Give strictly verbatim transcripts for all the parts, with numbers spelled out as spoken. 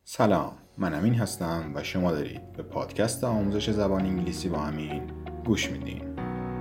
سلام، من امین هستم و شما دارید به پادکست آموزش زبان انگلیسی با امین گوش میدین.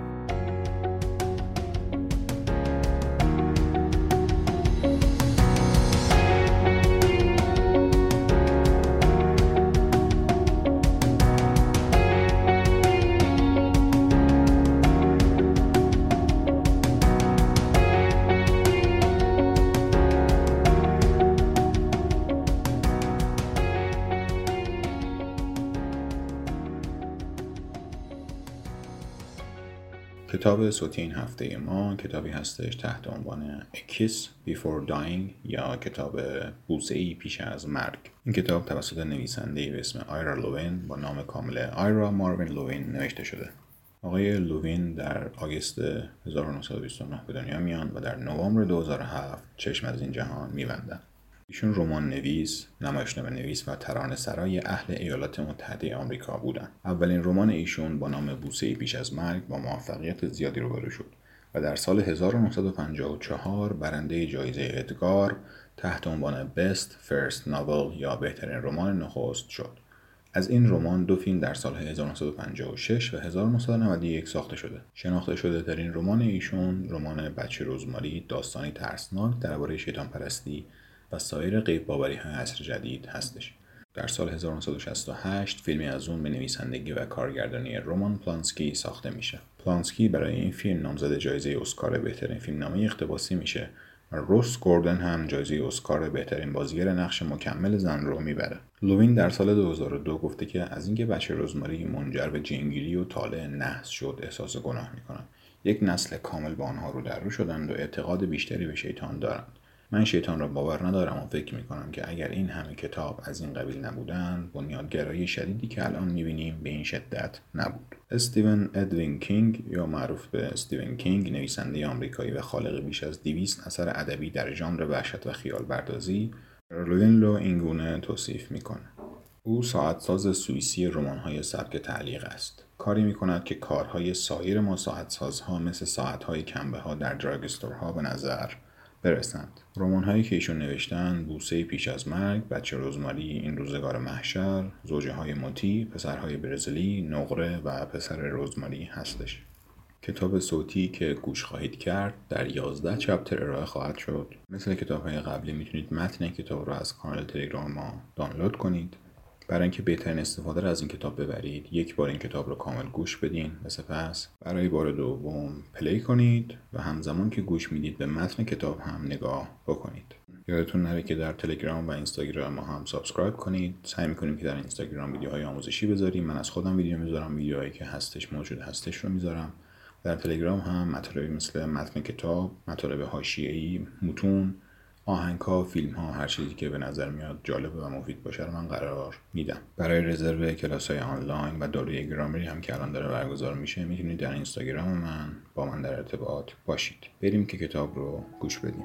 کتاب صوتی این هفته ما کتابی هستش تحت عنوان A Kiss Before Dying یا کتاب بوسه‌ای پیش از مرگ. این کتاب توسط نویسنده‌ای به اسم آیرا لوین با نام کامل آیرا ماروین لوین نوشته شده. آقای لوین در آگوست هزار و نهصد و بیست و نه به دنیا میان و در نوامبر دو هزار و هفت چشم از این جهان میبندن. ایشون رمان نویس، نمایشنامه نویس و ترانه سرای اهل ایالات متحده آمریکا بودن. اولین رمان ایشون با نام بوسه‌ای پیش از مرگ با موفقیت زیادی روبرو شد و در سال هزار و نهصد و پنجاه و چهار برنده جایزه ادگار تحت عنوان Best First Novel یا بهترین رمان نخست شد. از این رمان دو فیلم در سال هزار و نهصد و پنجاه و شش و هزار و نهصد و نود و یک ساخته شده. شناخته شده ترین رمان ایشون رمان بچه رزماری، داستانی ترسناک درباره شیطان پرستی و سایر غیب باوری های عصر جدید هستش. در سال هزار و نهصد و شصت و هشت فیلمی از اون به نویسندگی و کارگردانی رومان پلانسکی ساخته میشه. پلانسکی برای این فیلم نامزد جایزه اسکار بهترین فیلمنامه اقتباسی میشه و روس گوردن هم جایزه اسکار بهترین بازیگر نقش مکمل زن رو میبره. لوین در سال دو هزار و دو گفته که از اینکه بچه رزماری منجر به جنگیری و طالع نحس شد احساس گناه میکنم. یک نسل کامل با آنها رو در رو شدند و اعتقاد بیشتری به شیطان دارند. من شیطان را باور ندارم و فکر میکنم که اگر این همه کتاب از این قبیل نبودن بنیادگرایی شدیدی که الان میبینیم به این شدت نبود. استیون ادوین کینگ یا معروف به استیون کینگ، نویسنده آمریکایی و خالق بیش از دویست اثر ادبی در ژانر وحشت و خیال پردازی، لوین رو اینگونه توصیف میکنه. او ساعتساز سوئیسی رمان‌های سبک تعلیق است. کاری میکند که کارهای سایر ما ساعتسازها مثل ساعتهای کنبه‌ها در دراگستورها به نظر برسند. رمان هایی که ایشون نوشتن بوسه‌ای پیش از مرگ، بچه رزماری، این روزگار محشر، زوجه های مطیع، پسرهای برزیلی، نقره و پسر رزماری هستش. کتاب صوتی که گوش خواهید کرد در یازده چپتر ارائه خواهد شد. مثل کتاب های قبلی میتونید متن کتاب رو از کانال تلگرام ما دانلود کنید. برای اینکه بهترین استفاده را از این کتاب ببرید یک بار این کتاب رو کامل گوش بدین و سپس برای بار دوم پلی کنید و همزمان که گوش میدید به متن کتاب هم نگاه بکنید. یادتون نره که در تلگرام و اینستاگرام ما هم سابسکرایب کنید. سعی میکنیم که در اینستاگرام ویدیوهای آموزشی بذاریم. من از خودم ویدیو میذارم، ویدیوهایی که هستش موجود هستش رو میذارم. در تلگرام هم مطالبی مثل متن کتاب، مطالب حاشیه‌ای، متون، آهنگ‌ها، فیلم‌ها، هر چیزی که به نظر میاد جالب و مفید باشه رو من قرار میدم. برای رزرو کلاس‌های آنلاین و دوره گرامری هم که الان داره برگزار میشه میتونید در اینستاگرام من با من در ارتباط باشید. بریم که کتاب رو گوش بدیم.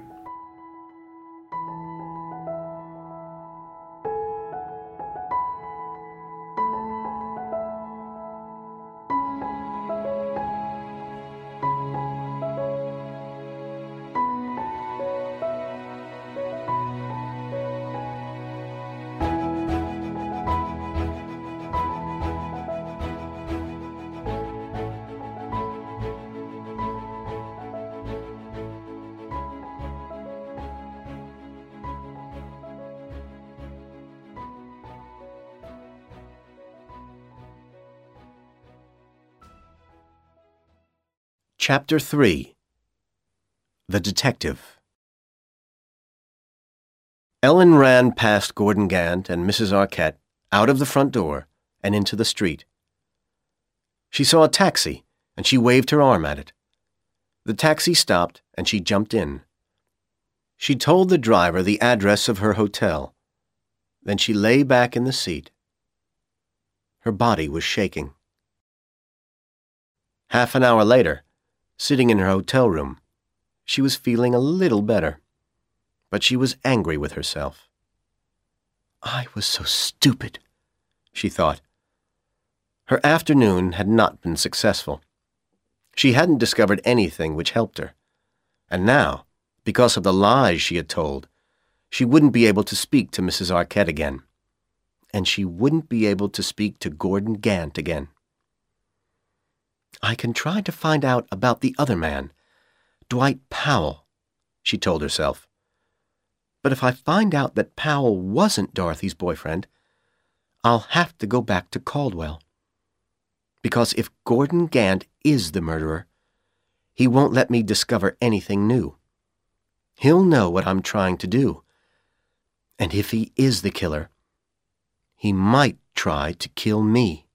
Chapter three. The Detective. Ellen ran past Gordon Gant and Missus Arquette out of the front door and into the street. She saw a taxi, and she waved her arm at it. The taxi stopped, and she jumped in. She told the driver the address of her hotel. Then she lay back in the seat. Her body was shaking. Half an hour later, sitting in her hotel room, she was feeling a little better, but she was angry with herself. I was so stupid, she thought. Her afternoon had not been successful. She hadn't discovered anything which helped her, and now, because of the lies she had told, she wouldn't be able to speak to Missus Arquette again, and she wouldn't be able to speak to Gordon Gant again. I can try to find out about the other man, Dwight Powell, she told herself. But if I find out that Powell wasn't Dorothy's boyfriend, I'll have to go back to Caldwell. Because if Gordon Gant is the murderer, he won't let me discover anything new. He'll know what I'm trying to do. And if he is the killer, he might try to kill me.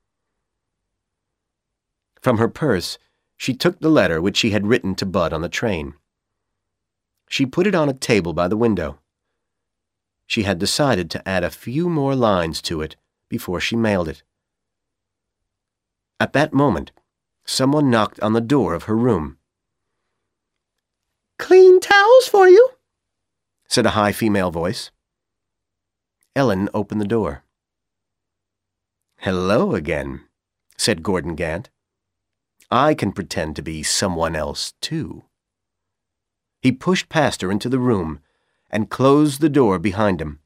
From her purse, she took the letter which she had written to Bud on the train. She put it on a table by the window. She had decided to add a few more lines to it before she mailed it. At that moment, someone knocked on the door of her room. "Clean towels for you," said a high female voice. Ellen opened the door. "Hello again," said Gordon Gant. "I can pretend to be someone else, too." He pushed past her into the room and closed the door behind him.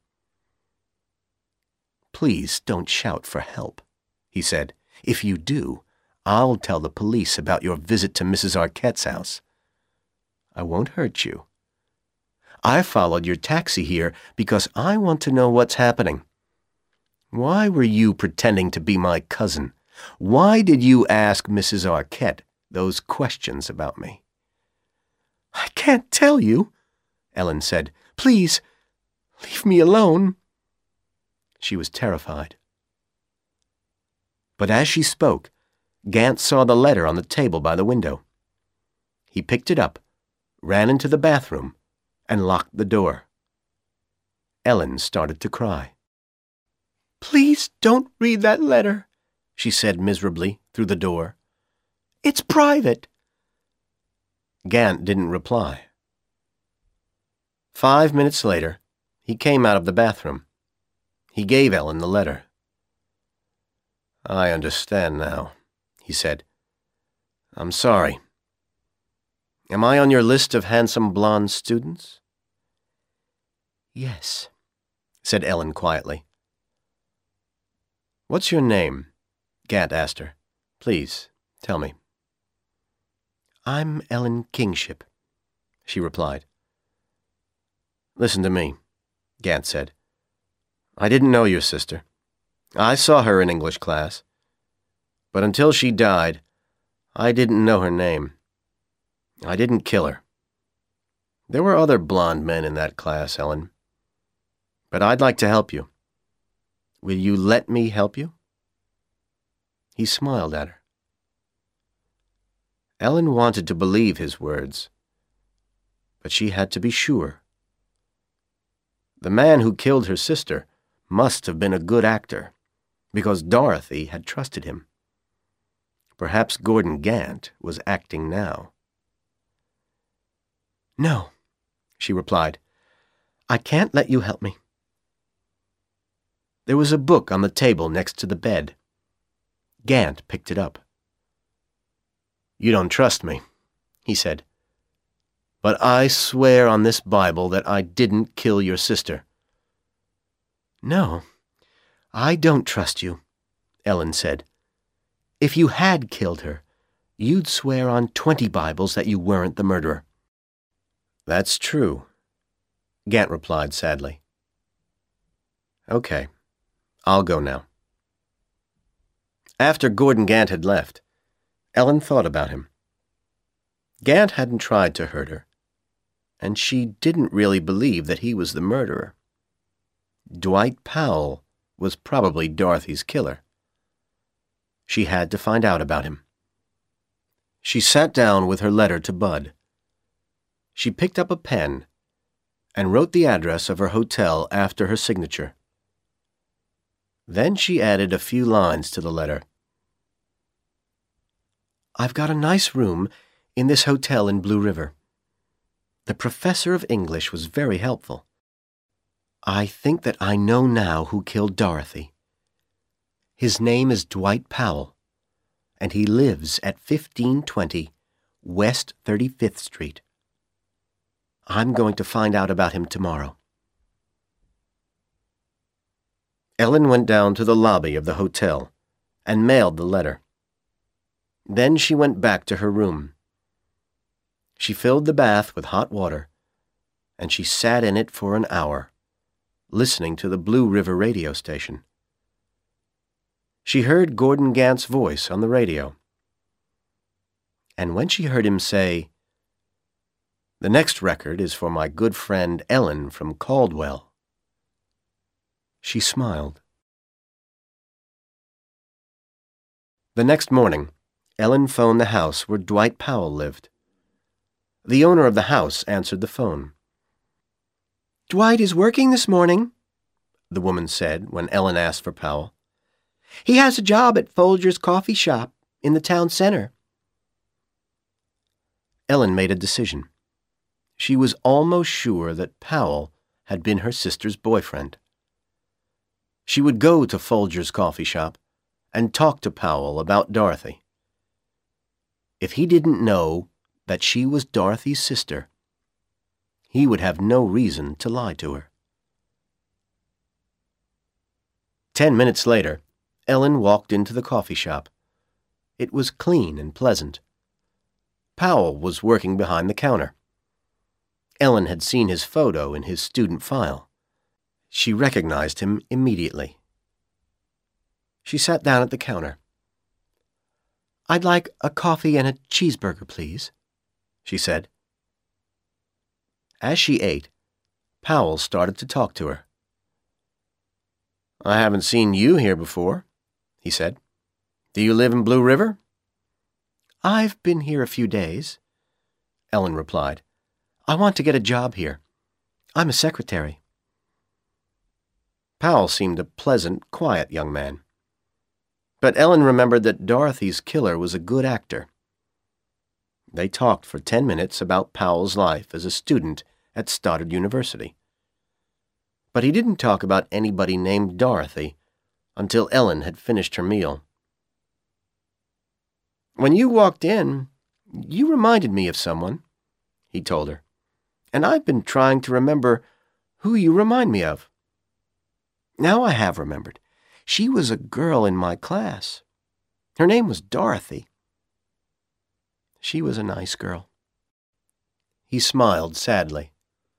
"Please don't shout for help," he said. "If you do, I'll tell the police about your visit to Missus Arquette's house. I won't hurt you. I followed your taxi here because I want to know what's happening. Why were you pretending to be my cousin? Why did you ask Missus Arquette those questions about me?" "I can't tell you," Ellen said. "Please, leave me alone." She was terrified. But as she spoke, Gant saw the letter on the table by the window. He picked it up, ran into the bathroom, and locked the door. Ellen started to cry. "Please don't read that letter," she said miserably through the door. "It's private." Gant didn't reply. Five minutes later, he came out of the bathroom. He gave Ellen the letter. "I understand now," he said. "I'm sorry. Am I on your list of handsome blonde students?" "Yes," said Ellen quietly. "What's your name?" Gant asked her. "Please, tell me." "I'm Ellen Kingship," she replied. "Listen to me," Gant said. "I didn't know your sister. I saw her in English class. But until she died, I didn't know her name. I didn't kill her. There were other blonde men in that class, Ellen. But I'd like to help you. Will you let me help you?" He smiled at her. Ellen wanted to believe his words, but she had to be sure. The man who killed her sister must have been a good actor, because Dorothy had trusted him. Perhaps Gordon Gant was acting now. "No," she replied. "I can't let you help me." There was a book on the table next to the bed. Gant picked it up. "You don't trust me," he said. "But I swear on this Bible that I didn't kill your sister." "No, I don't trust you," Ellen said. "If you had killed her, you'd swear on twenty Bibles that you weren't the murderer." "That's true," Gant replied sadly. "Okay, I'll go now." After Gordon Gant had left, Ellen thought about him. Gant hadn't tried to hurt her, and she didn't really believe that he was the murderer. Dwight Powell was probably Dorothy's killer. She had to find out about him. She sat down with her letter to Bud. She picked up a pen and wrote the address of her hotel after her signature. Then she added a few lines to the letter. "I've got a nice room in this hotel in Blue River. The professor of English was very helpful. I think that I know now who killed Dorothy. His name is Dwight Powell, and he lives at fifteen twenty West thirty-fifth Street. I'm going to find out about him tomorrow." Ellen went down to the lobby of the hotel and mailed the letter. Then she went back to her room. She filled the bath with hot water, and she sat in it for an hour, listening to the Blue River radio station. She heard Gordon Gant's voice on the radio. And when she heard him say, "The next record is for my good friend Ellen from Caldwell," she smiled. The next morning, Ellen phoned the house where Dwight Powell lived. The owner of the house answered the phone. "Dwight is working this morning," the woman said when Ellen asked for Powell. "He has a job at Folger's coffee shop in the town center." Ellen made a decision. She was almost sure that Powell had been her sister's boyfriend. She would go to Folger's coffee shop and talk to Powell about Dorothy. If he didn't know that she was Dorothy's sister, he would have no reason to lie to her. Ten minutes later, Ellen walked into the coffee shop. It was clean and pleasant. Powell was working behind the counter. Ellen had seen his photo in his student file. She recognized him immediately. She sat down at the counter. "I'd like a coffee and a cheeseburger, please," she said. As she ate, Powell started to talk to her. "I haven't seen you here before," he said. "Do you live in Blue River?" "I've been here a few days," Ellen replied. "I want to get a job here. I'm a secretary." Powell seemed a pleasant, quiet young man. But Ellen remembered that Dorothy's killer was a good actor. They talked for ten minutes about Powell's life as a student at Stoddard University. But he didn't talk about anybody named Dorothy until Ellen had finished her meal. "When you walked in, you reminded me of someone," he told her. "And I've been trying to remember who you remind me of. Now I have remembered. She was a girl in my class. Her name was Dorothy. She was a nice girl." He smiled sadly.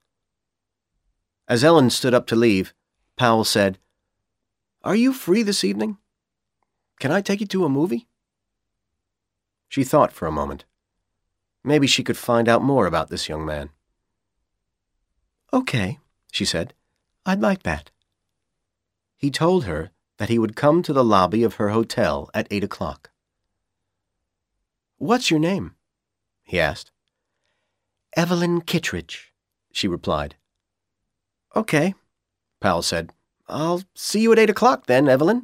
As Ellen stood up to leave, Powell said, "Are you free this evening? Can I take you to a movie?" She thought for a moment. Maybe she could find out more about this young man. "Okay," she said. "I'd like that." He told her that he would come to the lobby of her hotel at eight o'clock. "What's your name?" he asked. "Evelyn Kittredge," she replied. "Okay," Powell said. "I'll see you at eight o'clock then, Evelyn."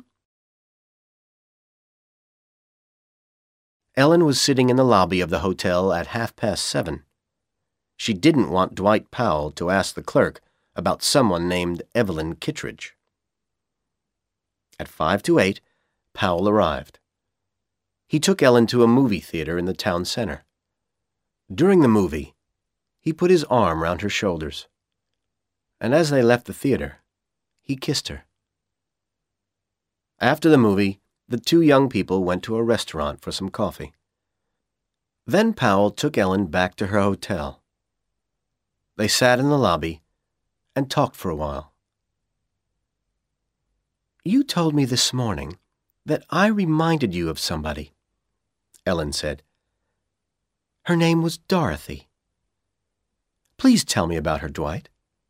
Ellen was sitting in the lobby of the hotel at half past seven. She didn't want Dwight Powell to ask the clerk about someone named Evelyn Kittredge. At five to eight, Powell arrived. He took Ellen to a movie theater in the town center. During the movie, he put his arm round her shoulders, and as they left the theater, he kissed her. After the movie, the two young people went to a restaurant for some coffee. Then Powell took Ellen back to her hotel. They sat in the lobby and talked for a while. "You told me this morning that I reminded you of somebody," Ellen said. "Her name was Dorothy. Please tell me about her, Dwight."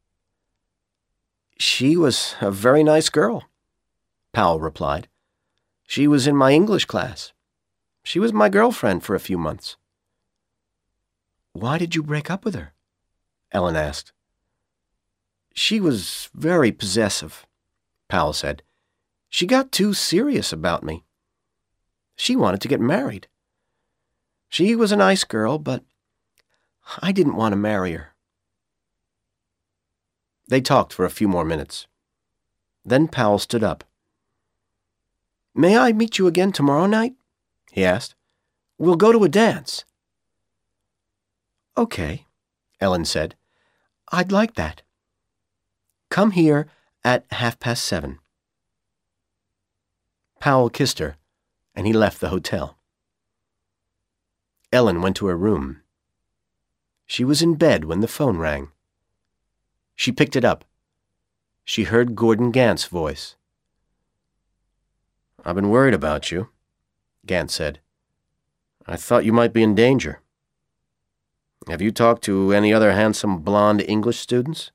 "She was a very nice girl," Powell replied. "She was in my English class. She was my girlfriend for a few months." "Why did you break up with her?" Ellen asked. "She was very possessive," Powell said. "She got too serious about me. She wanted to get married. She was a nice girl, but I didn't want to marry her." They talked for a few more minutes. Then Powell stood up. "May I meet you again tomorrow night?" he asked. "We'll go to a dance." "Okay," Ellen said. "I'd like that. Come here at half past seven." Powell kissed her, and he left the hotel. Ellen went to her room. She was in bed when the phone rang. She picked it up. She heard Gordon Gant's voice. "I've been worried about you," Gant said. "I thought you might be in danger. Have you talked to any other handsome blonde English students?"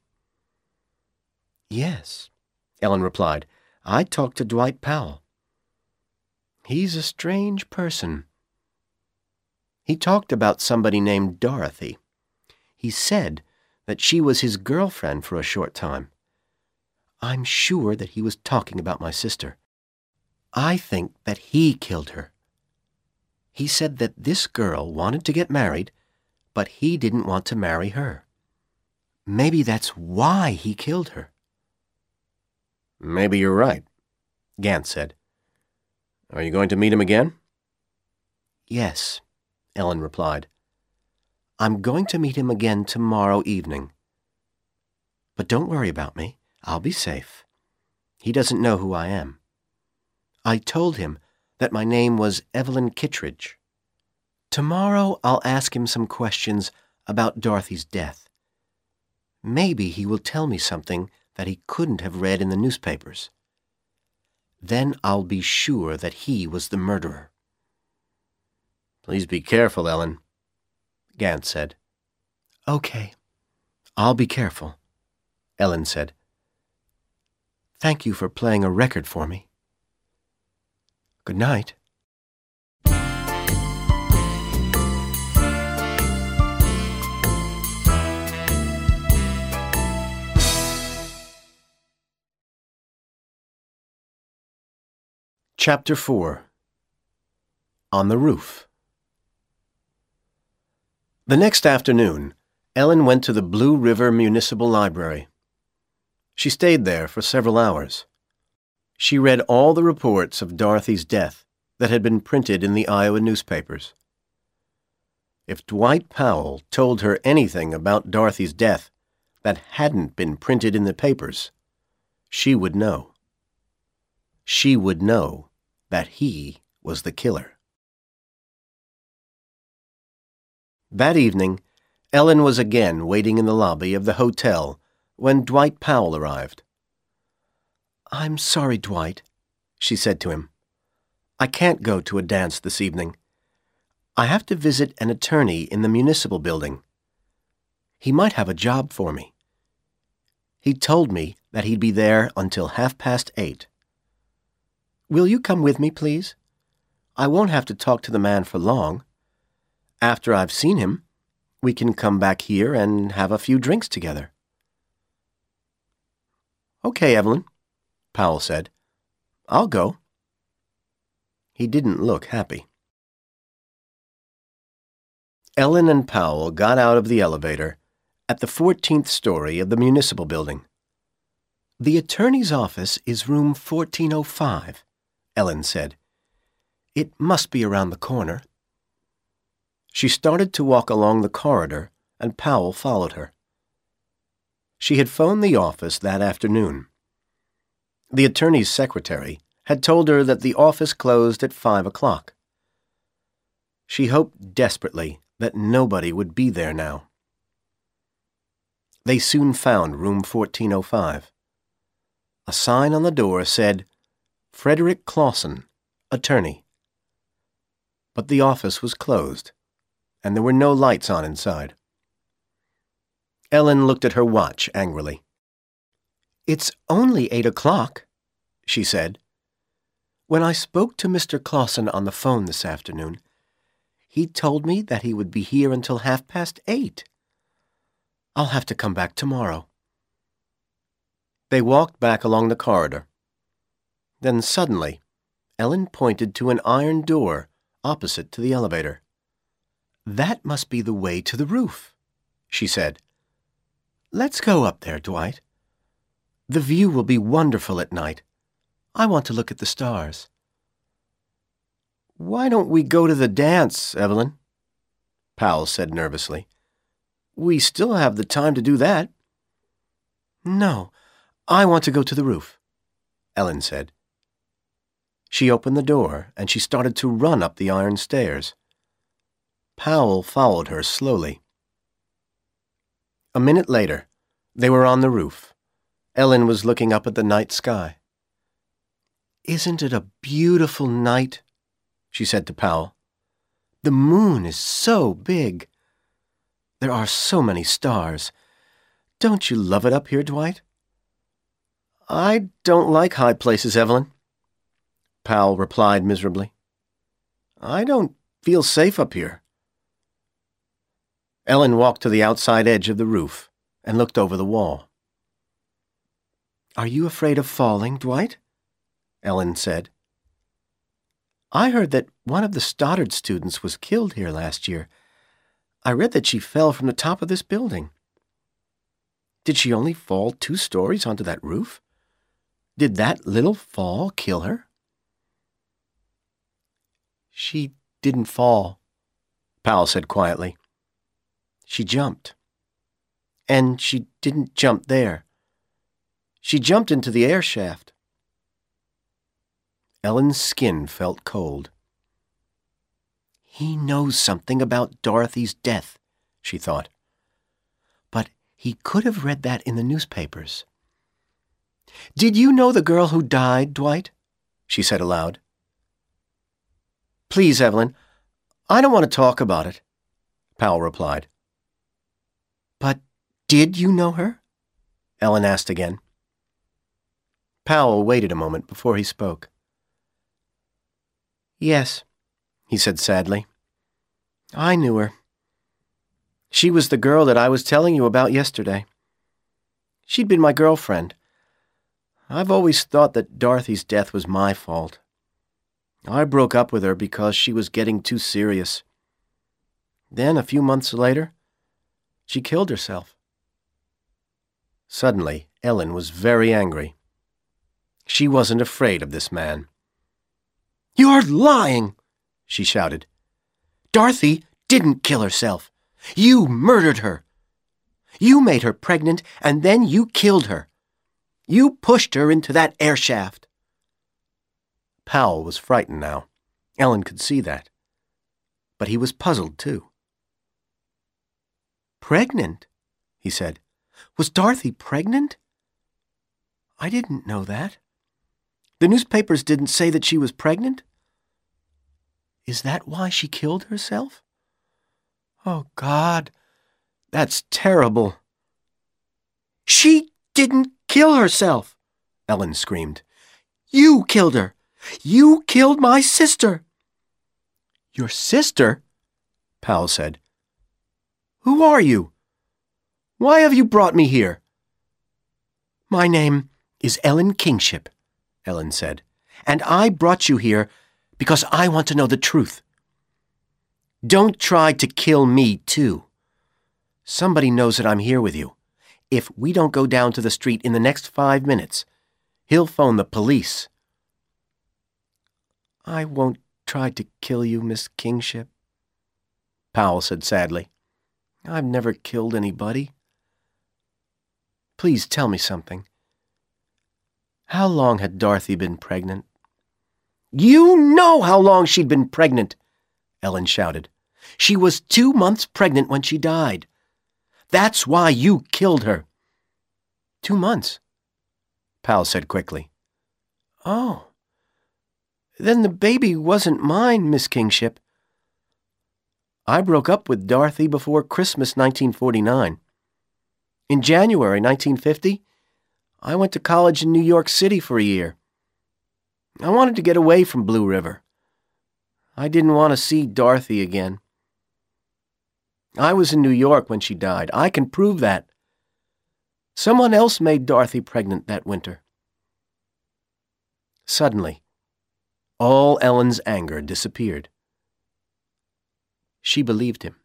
"Yes," Ellen replied. "I talked to Dwight Powell. He's a strange person. He talked about somebody named Dorothy. He said that she was his girlfriend for a short time. I'm sure that he was talking about my sister. I think that he killed her. He said that this girl wanted to get married, but he didn't want to marry her. Maybe that's why he killed her." "Maybe you're right," Gant said. "Are you going to meet him again?" "Yes," Ellen replied. "I'm going to meet him again tomorrow evening. But don't worry about me. I'll be safe. He doesn't know who I am. I told him that my name was Evelyn Kittredge. Tomorrow I'll ask him some questions about Dorothy's death. Maybe he will tell me something that he couldn't have read in the newspapers. Then I'll be sure that he was the murderer." "Please be careful, Ellen," Gant said. "Okay, I'll be careful," Ellen said. "Thank you for playing a record for me. Good night." Chapter four. On the Roof. The next afternoon, Ellen went to the Blue River Municipal Library. She stayed there for several hours. She read all the reports of Dorothy's death that had been printed in the Iowa newspapers. If Dwight Powell told her anything about Dorothy's death that hadn't been printed in the papers, she would know. She would know that he was the killer. That evening, Ellen was again waiting in the lobby of the hotel when Dwight Powell arrived. "I'm sorry, Dwight," she said to him. "I can't go to a dance this evening. I have to visit an attorney in the municipal building. He might have a job for me. He told me that he'd be there until half past eight. Will you come with me, please? I won't have to talk to the man for long. After I've seen him, we can come back here and have a few drinks together." "Okay, Evelyn," Powell said. "I'll go." He didn't look happy. Ellen and Powell got out of the elevator at the fourteenth story of the municipal building. "The attorney's office is room fourteen oh five, Ellen said. "It must be around the corner." She started to walk along the corridor, and Powell followed her. She had phoned the office that afternoon. The attorney's secretary had told her that the office closed at five o'clock. She hoped desperately that nobody would be there now. They soon found room fourteen oh five. A sign on the door said, "Frederick Clausen, attorney." But the office was closed, and there were no lights on inside. Ellen looked at her watch angrily. "It's only eight o'clock," she said. "When I spoke to Mister Clausen on the phone this afternoon, he told me that he would be here until half past eight. I'll have to come back tomorrow." They walked back along the corridor. Then suddenly, Ellen pointed to an iron door opposite to the elevator. "That must be the way to the roof," she said. "Let's go up there, Dwight. The view will be wonderful at night. I want to look at the stars." "Why don't we go to the dance, Evelyn?" Powell said nervously. "We still have the time to do that." "No, I want to go to the roof," Ellen said. She opened the door, and she started to run up the iron stairs. Powell followed her slowly. A minute later, they were on the roof. Ellen was looking up at the night sky. "Isn't it a beautiful night?" she said to Powell. "The moon is so big. There are so many stars. Don't you love it up here, Dwight?" "I don't like high places, Evelyn," Powell replied miserably. "I don't feel safe up here." Ellen walked to the outside edge of the roof and looked over the wall. "Are you afraid of falling, Dwight?" Ellen said. "I heard that one of the Stoddard students was killed here last year. I read that she fell from the top of this building. Did she only fall two stories onto that roof? Did that little fall kill her?" "She didn't fall," Powell said quietly. "She jumped. And she didn't jump there. She jumped into the air shaft." Ellen's skin felt cold. "He knows something about Dorothy's death," she thought. "But he could have read that in the newspapers." "Did you know the girl who died, Dwight?" she said aloud. "Please, Evelyn, I don't want to talk about it," Powell replied. "But did you know her?" Ellen asked again. Powell waited a moment before he spoke. "Yes," he said sadly. "I knew her. She was the girl that I was telling you about yesterday. She'd been my girlfriend. I've always thought that Dorothy's death was my fault. I broke up with her because she was getting too serious. Then, a few months later, she killed herself." Suddenly, Ellen was very angry. She wasn't afraid of this man. "You're lying!" she shouted. "Dorothy didn't kill herself. You murdered her. You made her pregnant, and then you killed her. You pushed her into that air shaft." Powell was frightened now. Ellen could see that. But he was puzzled, too. "Pregnant?" he said. "Was Dorothy pregnant? I didn't know that. The newspapers didn't say that she was pregnant? Is that why she killed herself? Oh, God, that's terrible." "She didn't kill herself," Ellen screamed. "You killed her. You killed my sister." "Your sister?" Powell said. "Who are you? Why have you brought me here?" "My name is Ellen Kingship," Ellen said, "and I brought you here because I want to know the truth. Don't try to kill me, too. Somebody knows that I'm here with you. If we don't go down to the street in the next five minutes, he'll phone the police." "I won't try to kill you, Miss Kingship," Powell said sadly. "I've never killed anybody. Please tell me something. How long had Dorothy been pregnant?" "You know how long she'd been pregnant," Ellen shouted. "She was two months pregnant when she died. That's why you killed her." "Two months?" Powell said quickly. "Oh, then the baby wasn't mine, Miss Kingship. I broke up with Dorothy before Christmas nineteen forty-nine. In January nineteen fifty, I went to college in New York City for a year. I wanted to get away from Blue River. I didn't want to see Dorothy again. I was in New York when she died. I can prove that. Someone else made Dorothy pregnant that winter." Suddenly, all Ellen's anger disappeared. She believed him.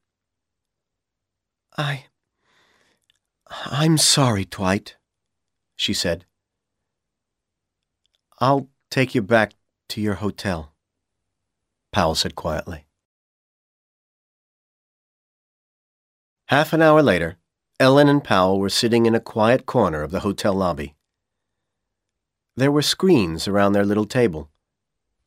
I... I'm sorry, Dwight," she said. "I'll take you back to your hotel," Powell said quietly. Half an hour later, Ellen and Powell were sitting in a quiet corner of the hotel lobby. There were screens around their little table.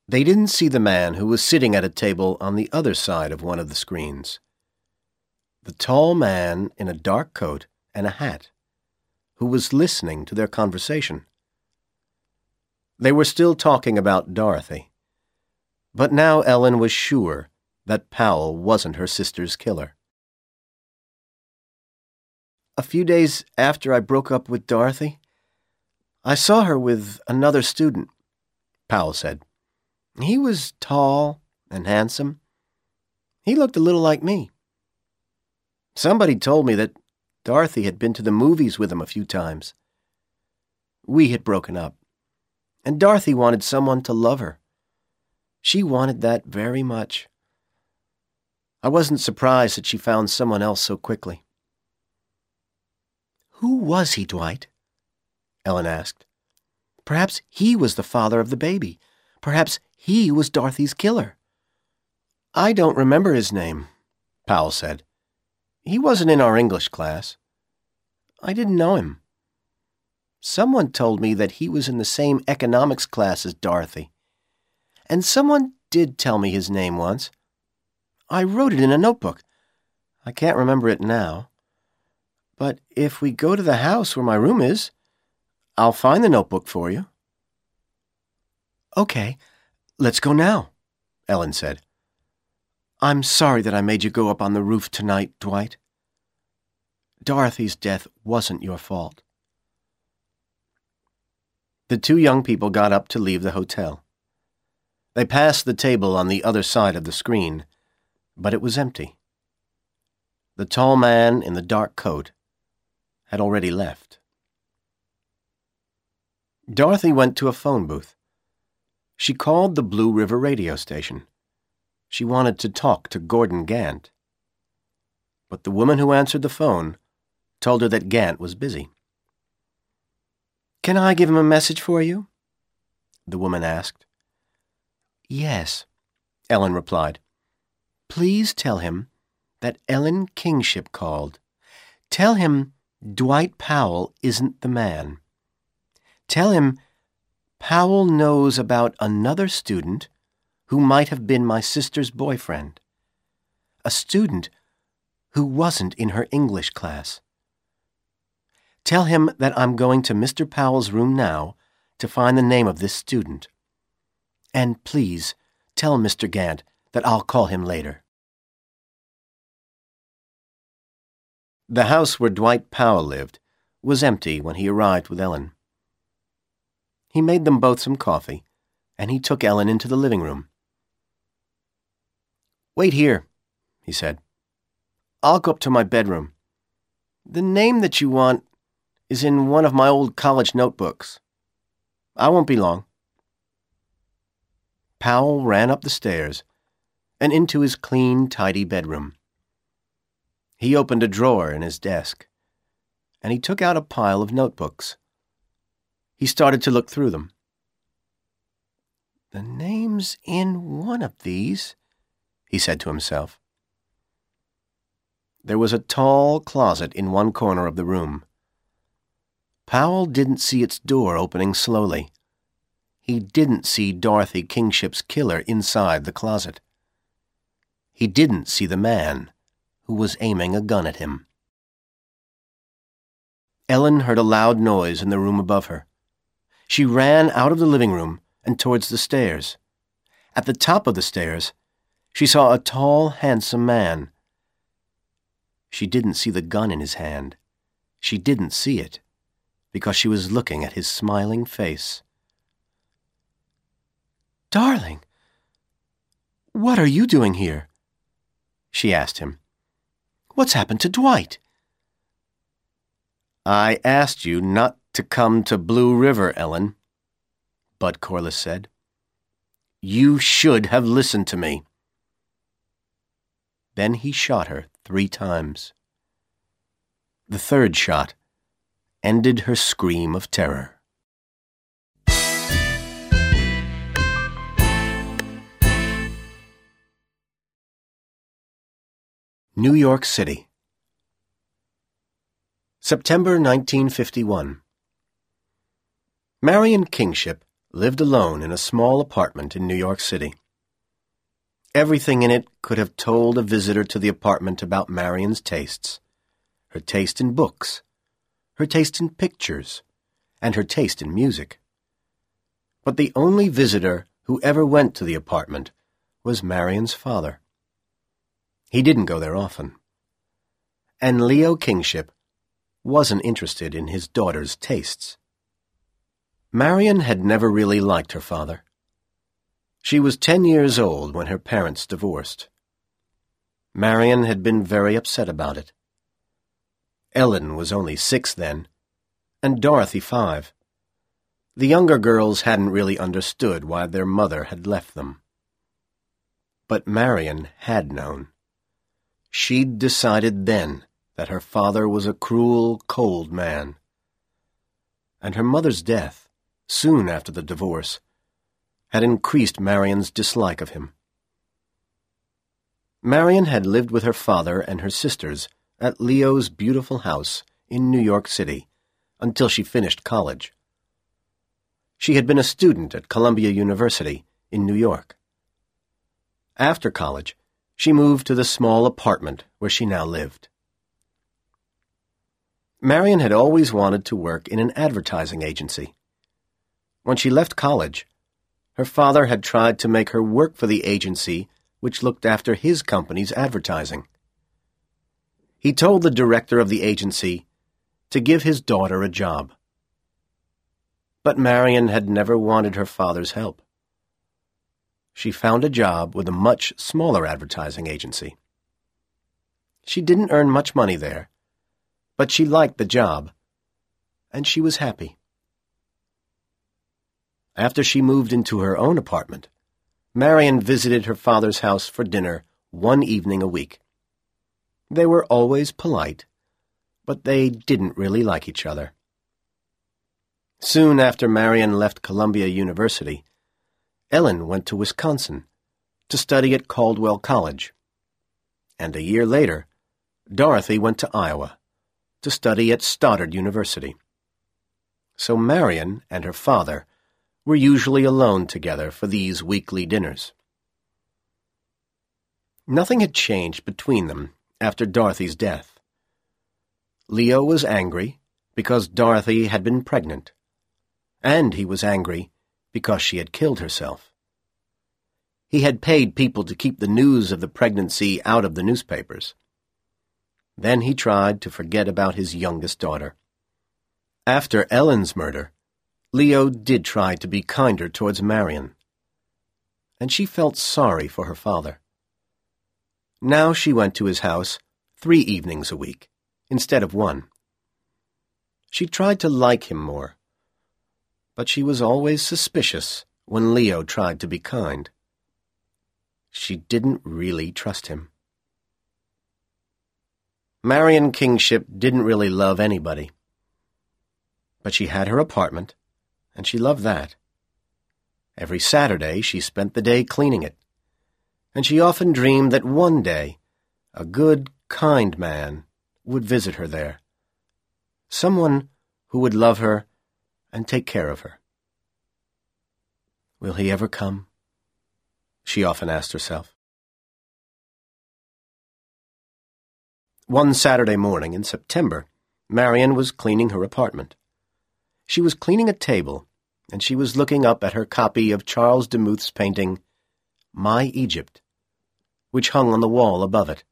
They didn't see the man who was sitting at a table on the other side of one of the screens. The tall man in a dark coat and a hat, who was listening to their conversation. They were still talking about Dorothy, but now Ellen was sure that Powell wasn't her sister's killer. A few days after I broke up with Dorothy, I saw her with another student, Powell said. He was tall and handsome. He looked a little like me. Somebody told me that Dorothy had been to the movies with him a few times. We had broken up, and Dorothy wanted someone to love her. She wanted that very much. I wasn't surprised that she found someone else so quickly. Who was he, Dwight? Ellen asked. Perhaps he was the father of the baby. Perhaps he was Dorothy's killer. I don't remember his name, Powell said. He wasn't in our English class. I didn't know him. Someone told me that he was in the same economics class as Dorothy. And someone did tell me his name once. I wrote it in a notebook. I can't remember it now. But if we go to the house where my room is, I'll find the notebook for you. Okay, let's go now, Ellen said. I'm sorry that I made you go up on the roof tonight, Dwight. Dorothy's death wasn't your fault. The two young people got up to leave the hotel. They passed the table on the other side of the screen, but it was empty. The tall man in the dark coat had already left. Dorothy went to a phone booth. She called the Blue River radio station. She wanted to talk to Gordon Gant. But the woman who answered the phone told her that Gant was busy. Can I give him a message for you? The woman asked. Yes, Ellen replied. Please tell him that Ellen Kingship called. Tell him Dwight Powell isn't the man. Tell him Powell knows about another student who might have been my sister's boyfriend. A student who wasn't in her English class. Tell him that I'm going to Mister Powell's room now to find the name of this student. And please tell Mister Gant that I'll call him later. The house where Dwight Powell lived was empty when he arrived with Ellen. He made them both some coffee, and he took Ellen into the living room. Wait here, he said. I'll go up to my bedroom. The name that you want is in one of my old college notebooks. I won't be long. Powell ran up the stairs and into his clean, tidy bedroom. He opened a drawer in his desk, and he took out a pile of notebooks. He started to look through them. The name's in one of these, he said to himself. There was a tall closet in one corner of the room. Powell didn't see its door opening slowly. He didn't see Dorothy Kingship's killer inside the closet. He didn't see the man who was aiming a gun at him. Ellen heard a loud noise in the room above her. She ran out of the living room and towards the stairs. At the top of the stairs, she saw a tall, handsome man. She didn't see the gun in his hand. She didn't see it because she was looking at his smiling face. Darling, what are you doing here? She asked him. What's happened to Dwight? I asked you not to come to Blue River, Ellen, Bud Corliss said. You should have listened to me. Then he shot her three times. The third shot ended her scream of terror. New York City, September nineteen fifty-one. Marion Kingship lived alone in a small apartment in New York City. Everything in it could have told a visitor to the apartment about Marion's tastes. Her taste in books, her taste in pictures, and her taste in music. But the only visitor who ever went to the apartment was Marion's father. He didn't go there often. And Leo Kingship wasn't interested in his daughter's tastes. Marion had never really liked her father. She was ten years old when her parents divorced. Marion had been very upset about it. Ellen was only six then, and Dorothy five. The younger girls hadn't really understood why their mother had left them. But Marion had known. She'd decided then that her father was a cruel, cold man. And her mother's death, soon after the divorce, had increased Marion's dislike of him. Marion had lived with her father and her sisters at Leo's beautiful house in New York City until she finished college. She had been a student at Columbia University in New York. After college, she moved to the small apartment where she now lived. Marion had always wanted to work in an advertising agency. When she left college, her father had tried to make her work for the agency which looked after his company's advertising. He told the director of the agency to give his daughter a job. But Marion had never wanted her father's help. She found a job with a much smaller advertising agency. She didn't earn much money there, but she liked the job, and she was happy. After she moved into her own apartment, Marion visited her father's house for dinner one evening a week. They were always polite, but they didn't really like each other. Soon after Marion left Columbia University, Ellen went to Wisconsin to study at Caldwell College. And a year later, Dorothy went to Iowa to study at Stoddard University. So Marion and her father were usually alone together for these weekly dinners. Nothing had changed between them after Dorothy's death. Leo was angry because Dorothy had been pregnant, and he was angry because she had killed herself. He had paid people to keep the news of the pregnancy out of the newspapers. Then he tried to forget about his youngest daughter. After Ellen's murder, Leo did try to be kinder towards Marion, and she felt sorry for her father. Now she went to his house three evenings a week, instead of one. She tried to like him more, but she was always suspicious when Leo tried to be kind. She didn't really trust him. Marion Kingship didn't really love anybody, but she had her apartment, and she loved that. Every Saturday she spent the day cleaning it, and she often dreamed that one day a good, kind man would visit her there, someone who would love her and take care of her. Will he ever come? She often asked herself. One Saturday morning in September, Marion was cleaning her apartment. She was cleaning a table, and she was looking up at her copy of Charles Demuth's painting, My Egypt, which hung on the wall above it.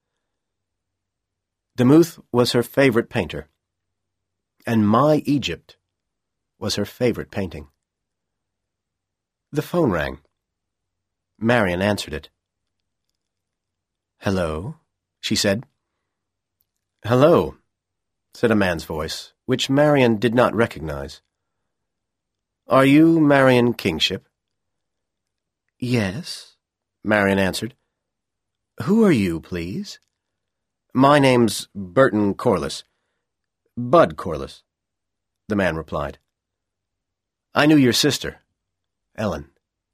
Demuth was her favorite painter, and My Egypt was her favorite painting. The phone rang. Marion answered it. "Hello," she said. "Hello," said a man's voice, which Marion did not recognize. "Are you Marion Kingship?" "Yes," Marion answered. "Who are you, please?" "My name's Burton Corliss. Bud Corliss," the man replied. "I knew your sister, Ellen."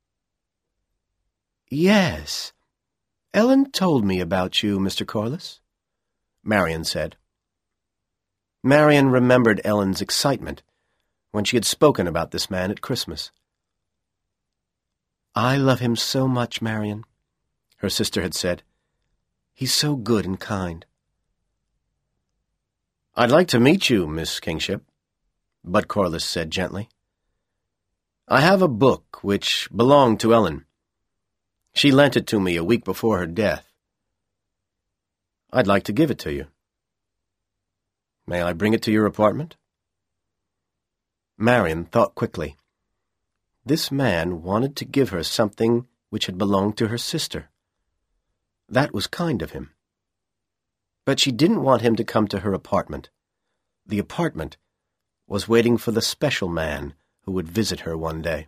"Yes, Ellen told me about you, Mister Corliss," Marion said. Marion remembered Ellen's excitement when she had spoken about this man at Christmas. "I love him so much, Marion," her sister had said. "He's so good and kind." "I'd like to meet you, Miss Kingship," Bud Corliss said gently. "I have a book which belonged to Ellen. She lent it to me a week before her death. I'd like to give it to you. May I bring it to your apartment?" Marion thought quickly. This man wanted to give her something which had belonged to her sister. That was kind of him. But she didn't want him to come to her apartment. The apartment was waiting for the special man who would visit her one day.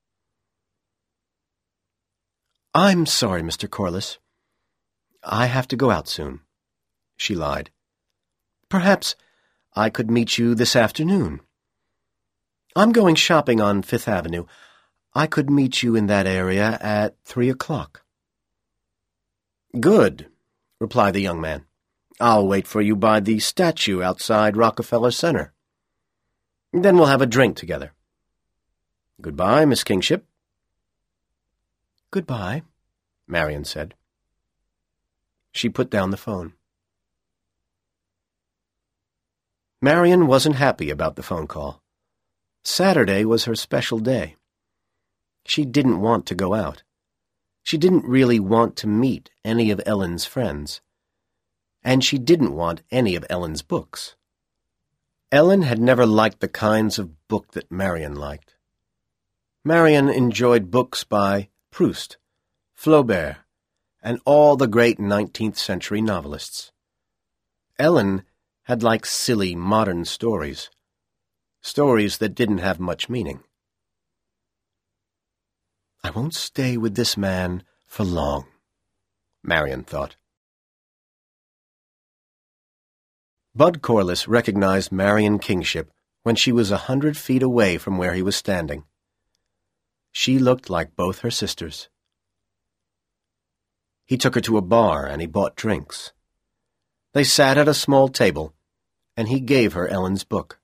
"I'm sorry, Mister Corliss. I have to go out soon," she lied. "Perhaps I could meet you this afternoon. I'm going shopping on Fifth Avenue. I could meet you in that area at three o'clock." "Good," replied the young man. "I'll wait for you by the statue outside Rockefeller Center. Then we'll have a drink together. Goodbye, Miss Kingship." "Goodbye," Marion said. She put down the phone. Marion wasn't happy about the phone call. Saturday was her special day. She didn't want to go out. She didn't really want to meet any of Ellen's friends. And she didn't want any of Ellen's books. Ellen had never liked the kinds of book that Marion liked. Marion enjoyed books by Proust, Flaubert, and all the great nineteenth century novelists. Ellen had liked silly modern stories, stories that didn't have much meaning. "I won't stay with this man for long," Marion thought. Bud Corliss recognized Marion Kingship when she was a hundred feet away from where he was standing. She looked like both her sisters. He took her to a bar and he bought drinks. They sat at a small table, and he gave her Ellen's book.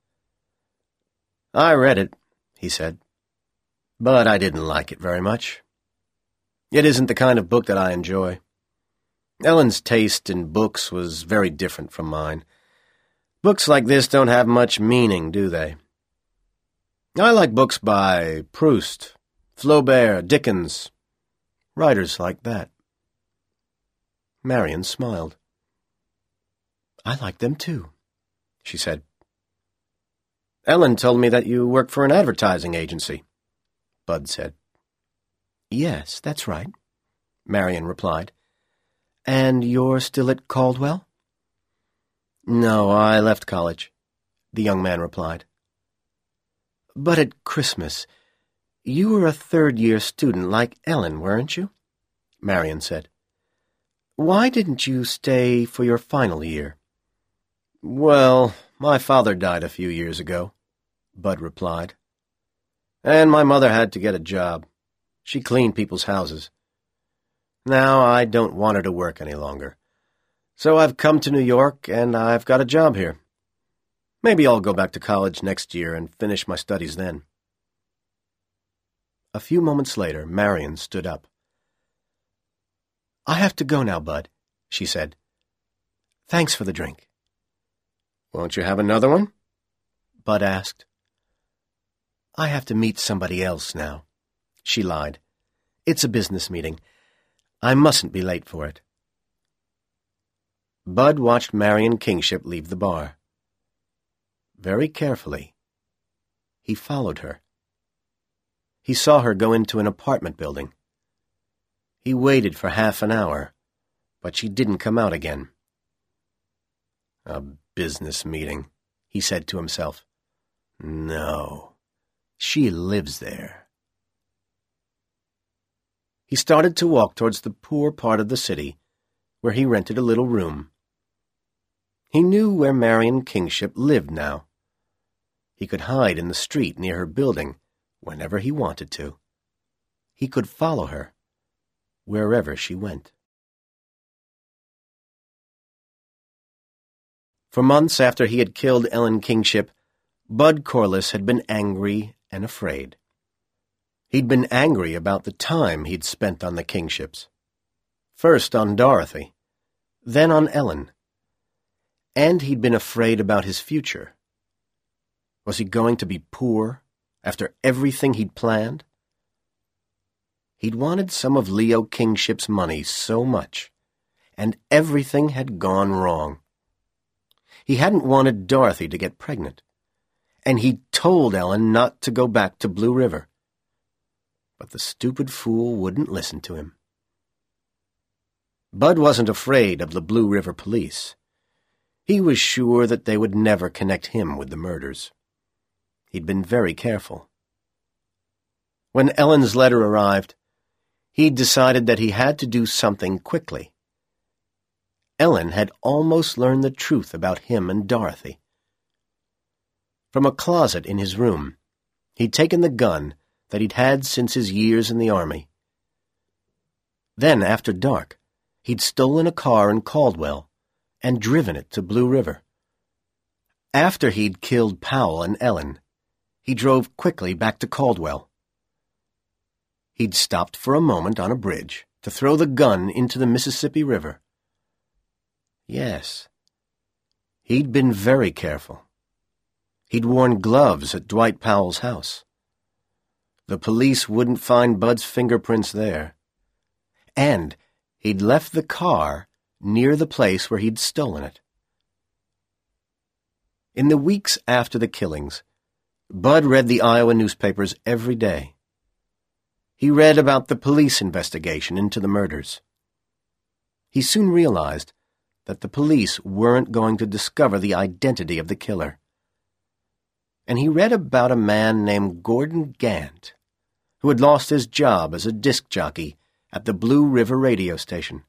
"I read it," he said, "but I didn't like it very much. It isn't the kind of book that I enjoy. Ellen's taste in books was very different from mine. Books like this don't have much meaning, do they? I like books by Proust, Flaubert, Dickens, writers like that." Marion smiled. "I like them too," she said. "Ellen told me that you work for an advertising agency," Bud said. "Yes, that's right," Marion replied. "And you're still at Caldwell?" "No, I left college," the young man replied. "But at Christmas, you were a third-year student like Ellen, weren't you?" Marion said. "Why didn't you stay for your final year?" "Well, my father died a few years ago," Bud replied. "And my mother had to get a job. She cleaned people's houses. Now I don't want her to work any longer. So I've come to New York, and I've got a job here. Maybe I'll go back to college next year and finish my studies then." A few moments later, Marion stood up. "I have to go now, Bud," she said. "Thanks for the drink." "Won't you have another one?" Bud asked. "I have to meet somebody else now," she lied. "It's a business meeting. I mustn't be late for it." Bud watched Marion Kingship leave the bar. Very carefully, he followed her. He saw her go into an apartment building. He waited for half an hour, but she didn't come out again. "A business meeting," he said to himself. "No, she lives there." He started to walk towards the poor part of the city, where he rented a little room. He knew where Marion Kingship lived now. He could hide in the street near her building whenever he wanted to. He could follow her wherever she went. For months after he had killed Ellen Kingship, Bud Corliss had been angry and afraid. He'd been angry about the time he'd spent on the kingships. First on Dorothy, then on Ellen. And he'd been afraid about his future. Was he going to be poor after everything he'd planned? He'd wanted some of Leo Kingship's money so much, and everything had gone wrong. He hadn't wanted Dorothy to get pregnant, and he'd told Ellen not to go back to Blue River. But the stupid fool wouldn't listen to him. Bud wasn't afraid of the Blue River police. He was sure that they would never connect him with the murders. He'd been very careful. When Ellen's letter arrived, he'd decided that he had to do something quickly. Ellen had almost learned the truth about him and Dorothy. From a closet in his room, he'd taken the gun that he'd had since his years in the army. Then, after dark, he'd stolen a car in Caldwell and driven it to Blue River. After he'd killed Powell and Ellen, he drove quickly back to Caldwell. He'd stopped for a moment on a bridge to throw the gun into the Mississippi River. Yes, he'd been very careful. He'd worn gloves at Dwight Powell's house. The police wouldn't find Bud's fingerprints there. And he'd left the car near the place where he'd stolen it. In the weeks after the killings, Bud read the Iowa newspapers every day. He read about the police investigation into the murders. He soon realized that the police weren't going to discover the identity of the killer. And he read about a man named Gordon Gant, who had lost his job as a disc jockey at the Blue River radio station.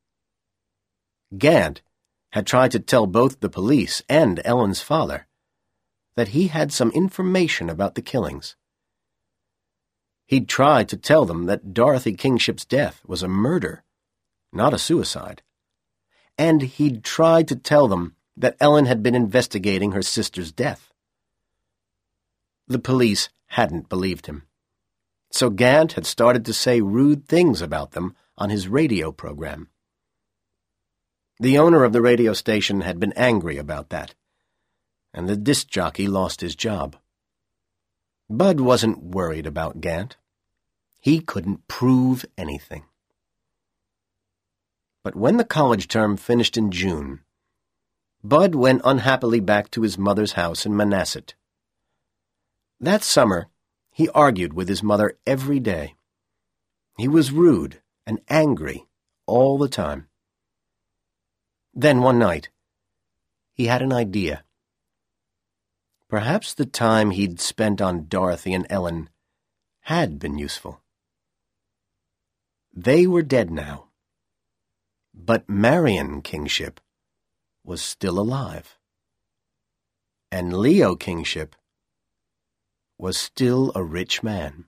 Gant had tried to tell both the police and Ellen's father that he had some information about the killings. He'd tried to tell them that Dorothy Kingship's death was a murder, not a suicide. And he'd tried to tell them that Ellen had been investigating her sister's death. The police hadn't believed him. So Gant had started to say rude things about them on his radio program. The owner of the radio station had been angry about that, and the disc jockey lost his job. Bud wasn't worried about Gant. He couldn't prove anything. But when the college term finished in June, Bud went unhappily back to his mother's house in Manasset. That summer, he argued with his mother every day. He was rude and angry all the time. Then one night, he had an idea. Perhaps the time he'd spent on Dorothy and Ellen had been useful. They were dead now, but Marion Kingship was still alive. And Leo Kingship was still a rich man.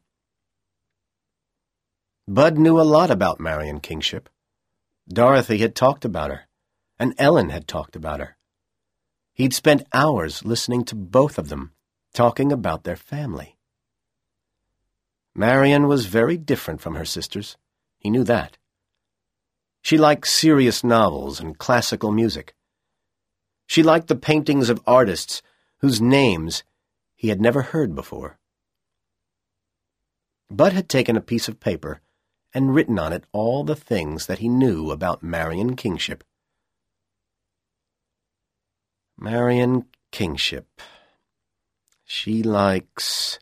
Bud knew a lot about Marion Kingship. Dorothy had talked about her, and Ellen had talked about her. He'd spent hours listening to both of them, talking about their family. Marion was very different from her sisters. He knew that. She liked serious novels and classical music. She liked the paintings of artists whose names he had never heard before. Bud had taken a piece of paper and written on it all the things that he knew about Marion Kingship. Marion Kingship. She likes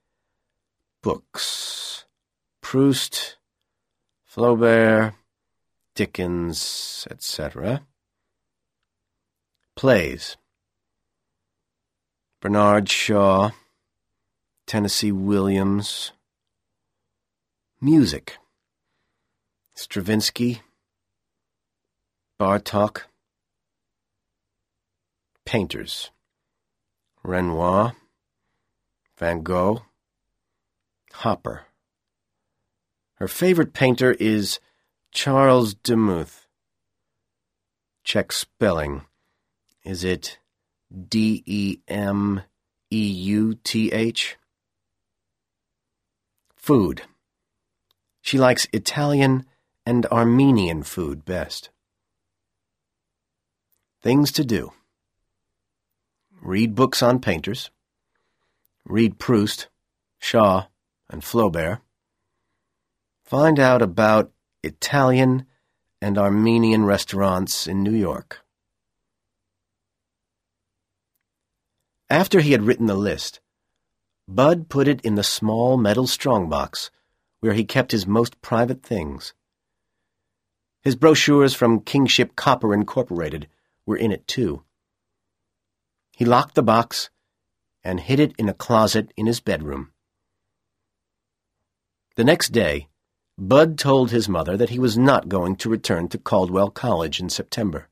books. Proust, Flaubert, Dickens, et cetera. Plays. Bernard Shaw, Tennessee Williams. Music. Stravinsky, Bartók. Painters. Renoir, Van Gogh, Hopper. Her favorite painter is Charles Demuth. Check spelling. Is it D E M E U T H? Food. She likes Italian and Armenian food best. Things to do. Read books on painters. Read Proust, Shaw, and Flaubert. Find out about Italian and Armenian restaurants in New York. After he had written the list, Bud put it in the small metal strongbox where he kept his most private things. His brochures from Kingship Copper Incorporated were in it, too. He locked the box and hid it in a closet in his bedroom. The next day, Bud told his mother that he was not going to return to Caldwell College in September.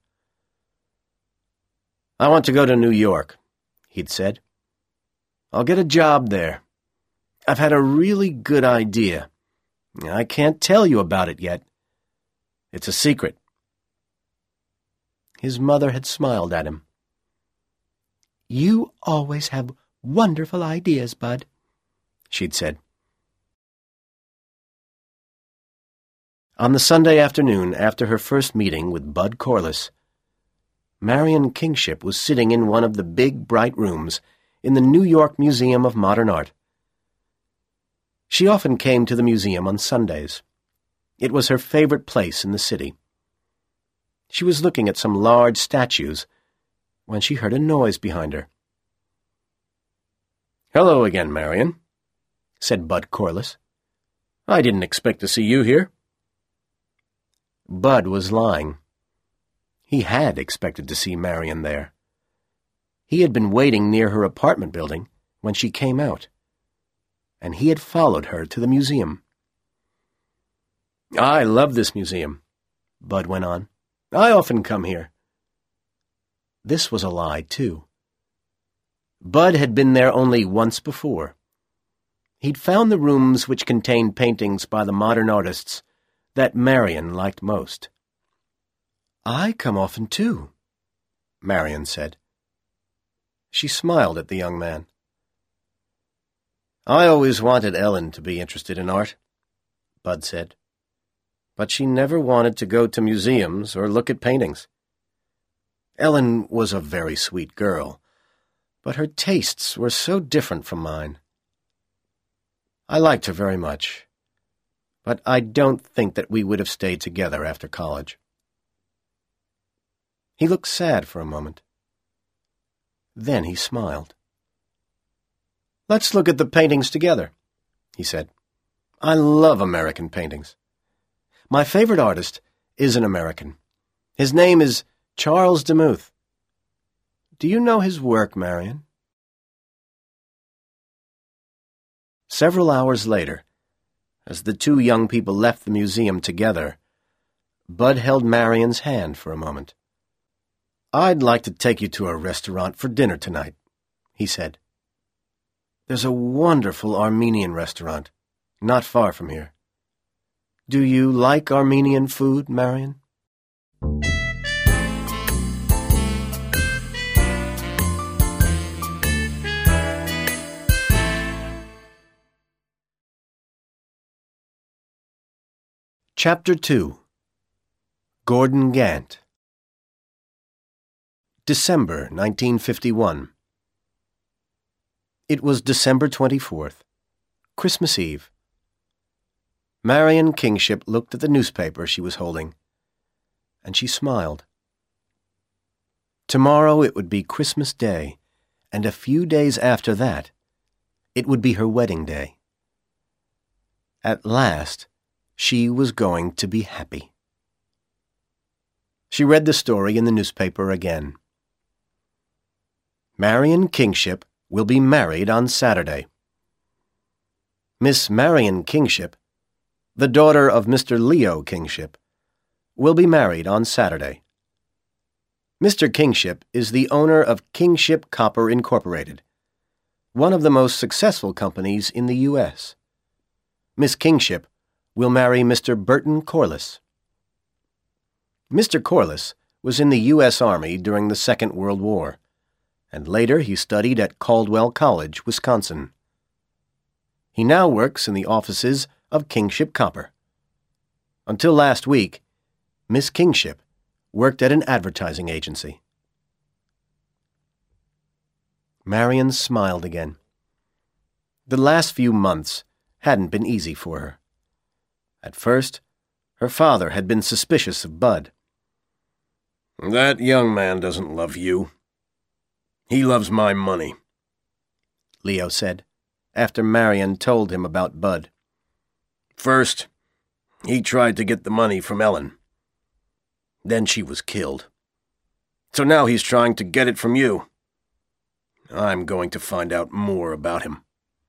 "I want to go to New York," he'd said. "I'll get a job there. I've had a really good idea. I can't tell you about it yet. It's a secret." His mother had smiled at him. "You always have wonderful ideas, Bud," she'd said. On the Sunday afternoon after her first meeting with Bud Corliss, Marion Kingship was sitting in one of the big, bright rooms in the New York Museum of Modern Art. She often came to the museum on Sundays. It was her favorite place in the city. She was looking at some large statues when she heard a noise behind her. "Hello again, Marion," said Bud Corliss. "I didn't expect to see you here." Bud was lying. He had expected to see Marion there. He had been waiting near her apartment building when she came out, and he had followed her to the museum. "I love this museum," Bud went on. "I often come here." This was a lie, too. Bud had been there only once before. He'd found the rooms which contained paintings by the modern artists that Marion liked most. "I come often, too," Marion said. She smiled at the young man. "I always wanted Ellen to be interested in art," Bud said. "But she never wanted to go to museums or look at paintings. Ellen was a very sweet girl, but her tastes were so different from mine. I liked her very much, but I don't think that we would have stayed together after college." He looked sad for a moment. Then he smiled. "Let's look at the paintings together," he said. "I love American paintings. My favorite artist is an American. His name is Charles Demuth. Do you know his work, Marion?" Several hours later, as the two young people left the museum together, Bud held Marion's hand for a moment. "I'd like to take you to a restaurant for dinner tonight," he said. "There's a wonderful Armenian restaurant, not far from here. Do you like Armenian food, Marion?" Chapter two. Gordon Gant. December nineteen fifty-one. It was December twenty-fourth, Christmas Eve. Marion Kingship looked at the newspaper she was holding, and she smiled. Tomorrow it would be Christmas Day, and a few days after that, it would be her wedding day. At last, she was going to be happy. She read the story in the newspaper again. Marion Kingship will be married on Saturday. Miss Marion Kingship, the daughter of Mister Leo Kingship, will be married on Saturday. Mister Kingship is the owner of Kingship Copper Incorporated, one of the most successful companies in the U S Miss Kingship will marry Mister Burton Corliss. Mister Corliss was in the U S Army during the Second World War, and later he studied at Caldwell College, Wisconsin. He now works in the offices of Kingship Copper. Until last week, Miss Kingship worked at an advertising agency. Marion smiled again. The last few months hadn't been easy for her. At first, her father had been suspicious of Bud. "That young man doesn't love you. He loves my money," Leo said, after Marion told him about Bud. "First, he tried to get the money from Ellen. Then she was killed. So now he's trying to get it from you. I'm going to find out more about him."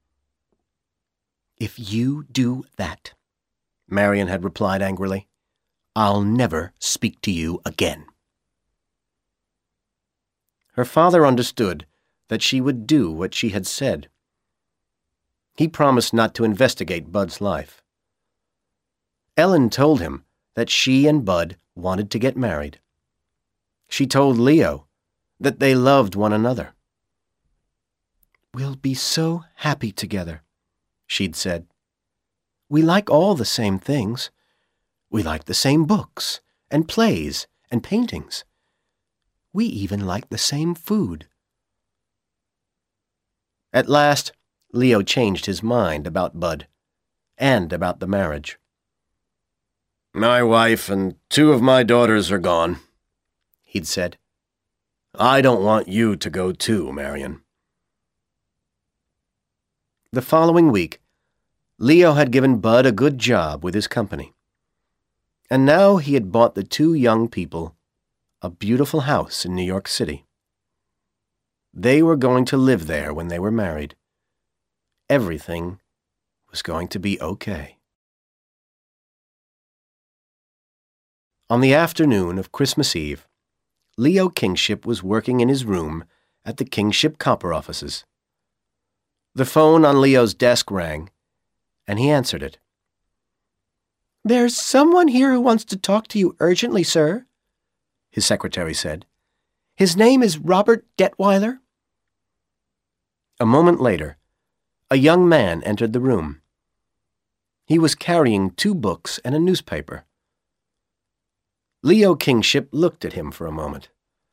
"If you do that," Marion had replied angrily, "I'll never speak to you again." Her father understood that she would do what she had said. He promised not to investigate Bud's life. Ellen told him that she and Bud wanted to get married. She told Leo that they loved one another. "We'll be so happy together," she'd said. "We like all the same things. We like the same books and plays and paintings. We even like the same food." At last, Leo changed his mind about Bud and about the marriage. "My wife and two of my daughters are gone," he'd said. "I don't want you to go too, Marion." The following week, Leo had given Bud a good job with his company. And now he had bought the two young people a beautiful house in New York City. They were going to live there when they were married. Everything was going to be okay. On the afternoon of Christmas Eve, Leo Kingship was working in his room at the Kingship Copper offices. The phone on Leo's desk rang, and he answered it. "There's someone here who wants to talk to you urgently, sir," his secretary said. "His name is Robert Detweiler." A moment later, a young man entered the room. He was carrying two books and a newspaper. Leo Kingship looked at him for a moment.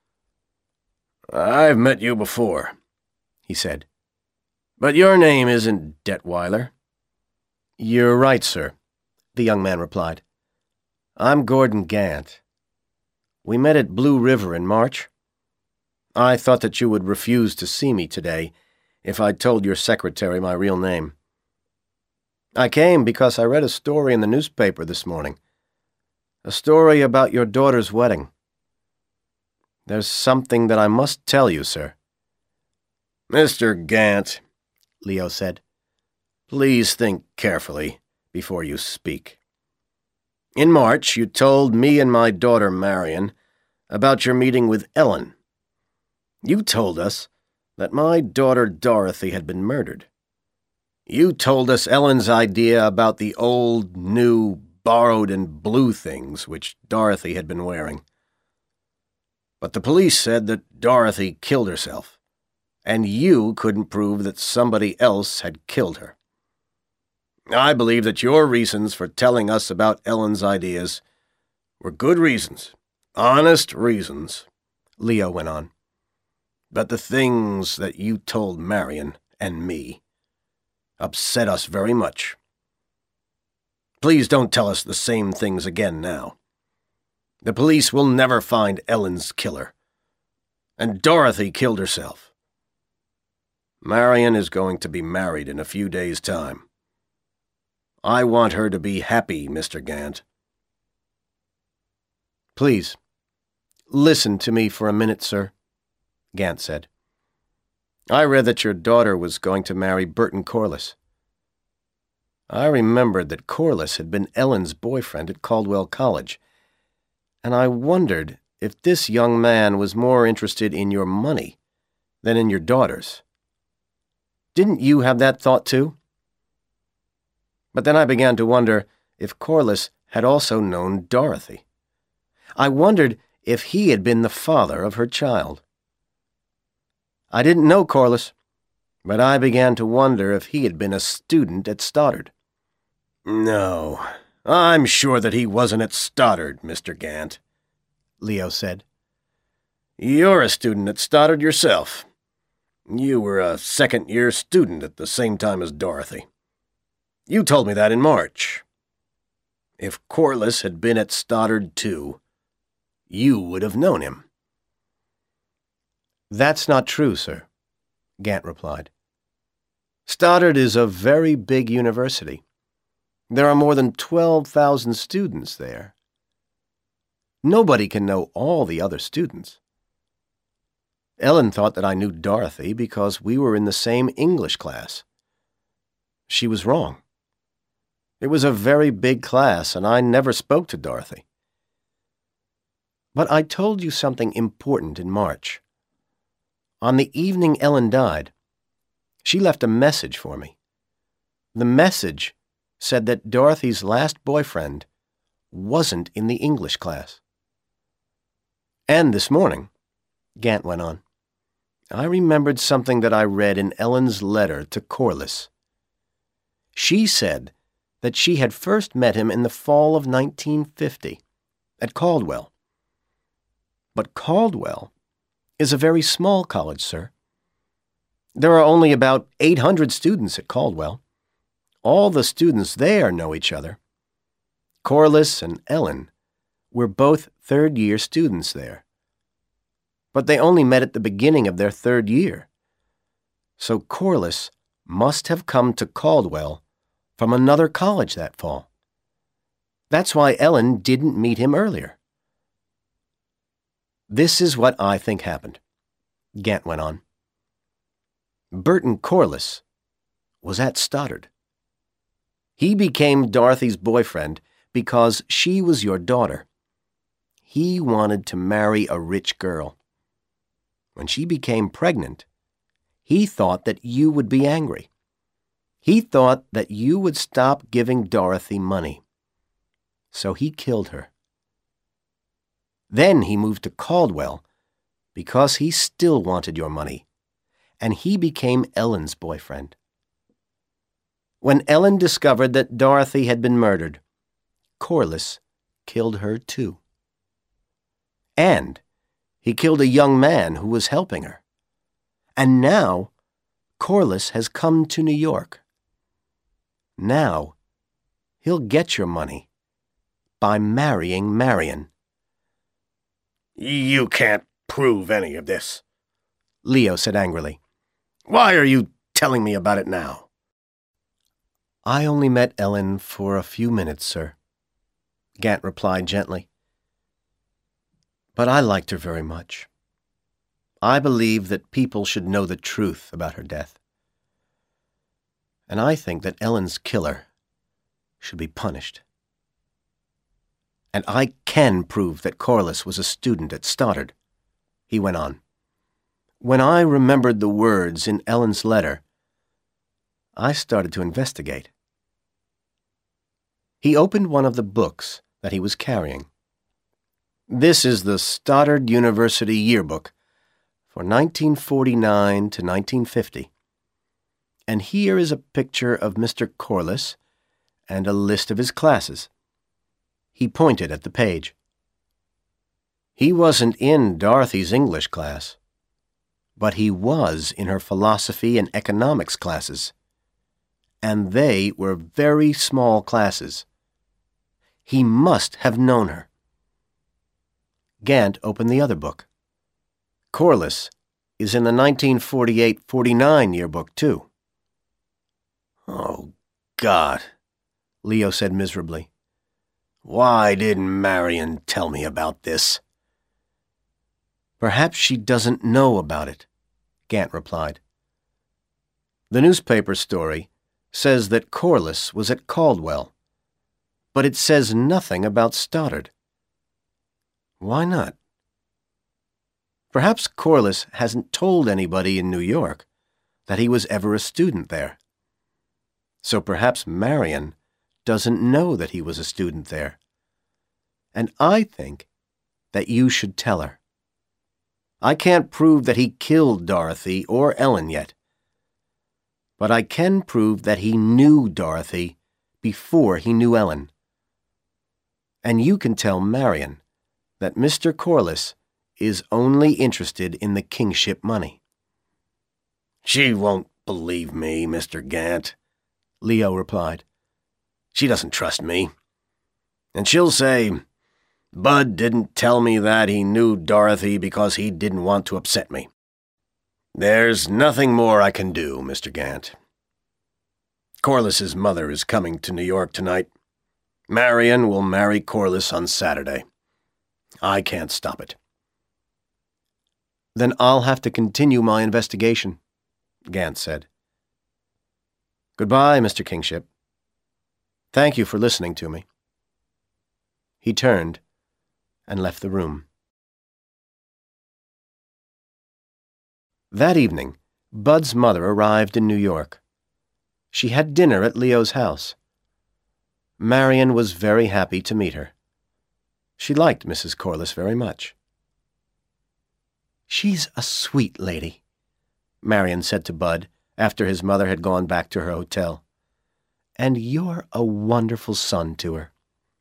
"I've met you before," he said. "But your name isn't Detweiler." "You're right, sir," the young man replied. "I'm Gordon Gant. We met at Blue River in March. I thought that you would refuse to see me today if I told your secretary my real name. I came because I read a story in the newspaper this morning, a story about your daughter's wedding. There's something that I must tell you, sir." "Mister Gant," Leo said, "please think carefully before you speak. In March, you told me and my daughter Marion about your meeting with Ellen. You told us that my daughter Dorothy had been murdered. You told us Ellen's idea about the old, new, borrowed and blue things which Dorothy had been wearing. But the police said that Dorothy killed herself, and you couldn't prove that somebody else had killed her. I believe that your reasons for telling us about Ellen's ideas were good reasons, honest reasons," Leo went on. "But the things that you told Marion and me upset us very much. Please don't tell us the same things again now. The police will never find Ellen's killer. And Dorothy killed herself. Marion is going to be married in a few days' time. I want her to be happy, Mister Gant." "Please, listen to me for a minute, sir," Gant said. "I read that your daughter was going to marry Burton Corliss. I remembered that Corliss had been Ellen's boyfriend at Caldwell College, and I wondered if this young man was more interested in your money than in your daughter's. Didn't you have that thought too? But then I began to wonder if Corliss had also known Dorothy. I wondered if he had been the father of her child. I didn't know Corliss, but I began to wonder if he had been a student at Stoddard. "No, I'm sure that he wasn't at Stoddard, Mister Gant," Leo said. "You're a student at Stoddard yourself. You were a second-year student at the same time as Dorothy. You told me that in March. If Corliss had been at Stoddard too, you would have known him." "That's not true, sir," Gant replied. "Stoddard is a very big university. There are more than twelve thousand students there. Nobody can know all the other students. Ellen thought that I knew Dorothy because we were in the same English class. She was wrong. It was a very big class, and I never spoke to Dorothy. But I told you something important in March. On the evening Ellen died, she left a message for me. The message said that Dorothy's last boyfriend wasn't in the English class. And this morning," Gant went on, "I remembered something that I read in Ellen's letter to Corliss. She said that she had first met him in the fall of nineteen fifty, at Caldwell. But Caldwell is a very small college, sir. There are only about eight hundred students at Caldwell. All the students there know each other. Corliss and Ellen were both third-year students there. But they only met at the beginning of their third year. So Corliss must have come to Caldwell from another college that fall. That's why Ellen didn't meet him earlier. This is what I think happened," Gant went on. "Burton Corliss was at Stoddard. He became Dorothy's boyfriend because she was your daughter. He wanted to marry a rich girl. When she became pregnant, he thought that you would be angry. He thought that you would stop giving Dorothy money. So he killed her. Then he moved to Caldwell because he still wanted your money, and he became Ellen's boyfriend. When Ellen discovered that Dorothy had been murdered, Corliss killed her too. And he killed a young man who was helping her. And now Corliss has come to New York. Now he'll get your money by marrying Marion." "You can't prove any of this," Leo said angrily. "Why are you telling me about it now?" "I only met Ellen for a few minutes, sir," Gant replied gently. "But I liked her very much. I believe that people should know the truth about her death. And I think that Ellen's killer should be punished. And I can prove that Corliss was a student at Stoddard," he went on. "When I remembered the words in Ellen's letter, I started to investigate." He opened one of the books that he was carrying. "This is the Stoddard University Yearbook for nineteen forty-nine to nineteen fifty. And here is a picture of Mister Corliss and a list of his classes." He pointed at the page. "He wasn't in Dorothy's English class, but he was in her philosophy and economics classes, and they were very small classes. He must have known her." Gant opened the other book. "Corliss is in the nineteen forty-eight forty-nine yearbook, too." "Oh, God," Leo said miserably. "Why didn't Marion tell me about this?" "Perhaps she doesn't know about it," Gant replied. "The newspaper story says that Corliss was at Caldwell, but it says nothing about Stoddard. Why not? Perhaps Corliss hasn't told anybody in New York that he was ever a student there. So perhaps Marion doesn't know that he was a student there. And I think that you should tell her. I can't prove that he killed Dorothy or Ellen yet, but I can prove that he knew Dorothy before he knew Ellen. And you can tell Marion that Mister Corliss is only interested in the kingship money." "She won't believe me, Mister Gant," Leo replied. "She doesn't trust me. And she'll say, Bud didn't tell me that he knew Dorothy because he didn't want to upset me. There's nothing more I can do, Mister Gant. Corliss's mother is coming to New York tonight. Marion will marry Corliss on Saturday. I can't stop it." "Then I'll have to continue my investigation," Gant said. "Goodbye, Mister Kingship. Thank you for listening to me." He turned and left the room. That evening, Bud's mother arrived in New York. She had dinner at Leo's house. Marion was very happy to meet her. She liked Missus Corliss very much. "She's a sweet lady," Marion said to Bud after his mother had gone back to her hotel. "And you're a wonderful son to her."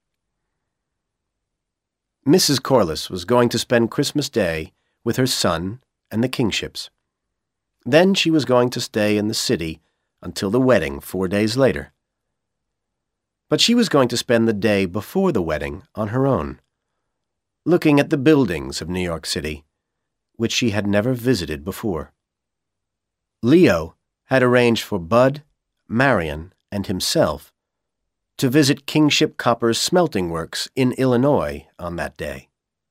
Missus Corliss was going to spend Christmas Day with her son and the Kingships. Then she was going to stay in the city until the wedding four days later. But she was going to spend the day before the wedding on her own, looking at the buildings of New York City, which she had never visited before. Leo had arranged for Bud, Marion, and himself to visit Kingship Copper's smelting works in Illinois on that day.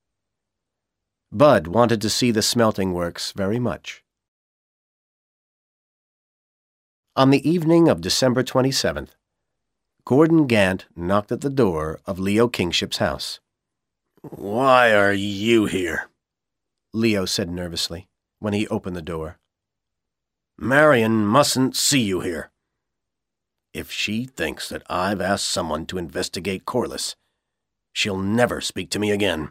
Bud wanted to see the smelting works very much. On the evening of December twenty-seventh, Gordon Gant knocked at the door of Leo Kingship's house. "Why are you here?" Leo said nervously when he opened the door. "Marion mustn't see you here. If she thinks that I've asked someone to investigate Corliss, she'll never speak to me again."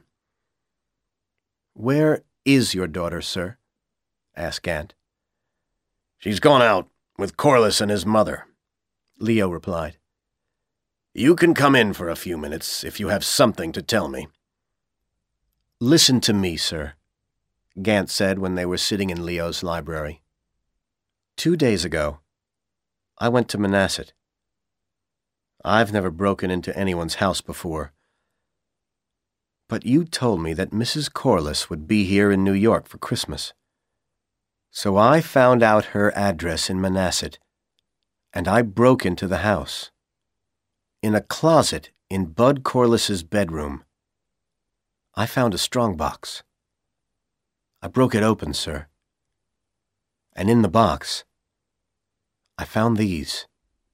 "Where is your daughter, sir?" asked Gant. "She's gone out with Corliss and his mother," Leo replied. "You can come in for a few minutes if you have something to tell me." "Listen to me, sir," Gant said when they were sitting in Leo's library. "Two days ago, I went to Manhasset. I've never broken into anyone's house before, but you told me that Missus Corliss would be here in New York for Christmas. So I found out her address in Manhasset, and I broke into the house. In a closet in Bud Corliss's bedroom, I found a strongbox. I broke it open, sir. And in the box, I found these."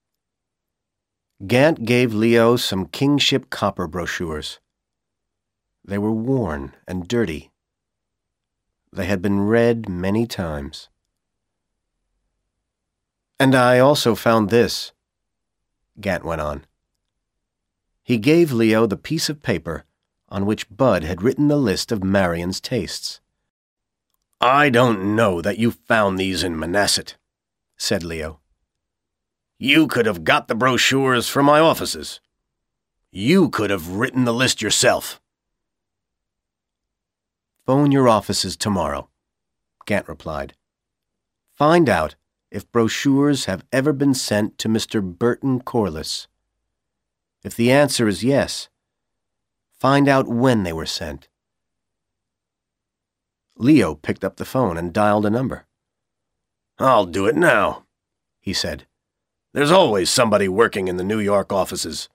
Gant gave Leo some Kingship Copper brochures. They were worn and dirty. They had been read many times. "And I also found this," Gant went on. He gave Leo the piece of paper on which Bud had written the list of Marion's tastes. "I don't know that you found these in Manhasset," said Leo. "You could have got the brochures from my offices. You could have written the list yourself." "Phone your offices tomorrow," Gant replied. "Find out if brochures have ever been sent to Mister Burton Corliss. If the answer is yes, find out when they were sent." Leo picked up the phone and dialed a number. "I'll do it now," he said. "There's always somebody working in the New York offices."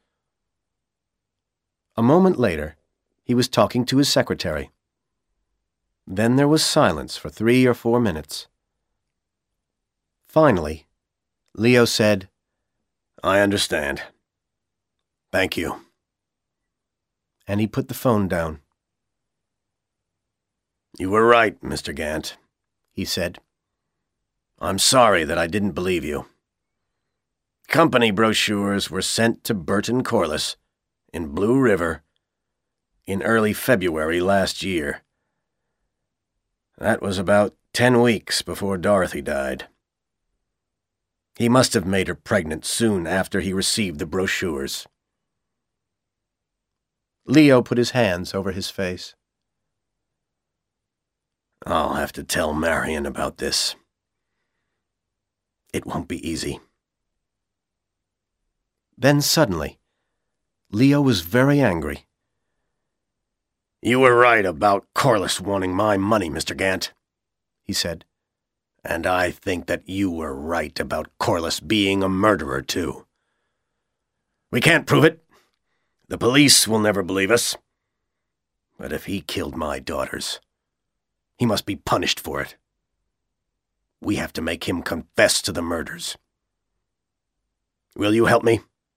A moment later, he was talking to his secretary. Then there was silence for three or four minutes. Finally, Leo said, "I understand. Thank you." And he put the phone down. "You were right, Mister Gant," he said. "I'm sorry that I didn't believe you. Company brochures were sent to Burton Corliss in Blue River in early February last year. That was about ten weeks before Dorothy died. He must have made her pregnant soon after he received the brochures. Leo put his hands over his face. I'll have to tell Marion about this. It won't be easy. Then suddenly, Leo was very angry. You were right about Corliss wanting my money, Mister Gant, he said. And I think that you were right about Corliss being a murderer, too. We can't prove it. The police will never believe us. But if he killed my daughters, he must be punished for it. We have to make him confess to the murders. Will you help me?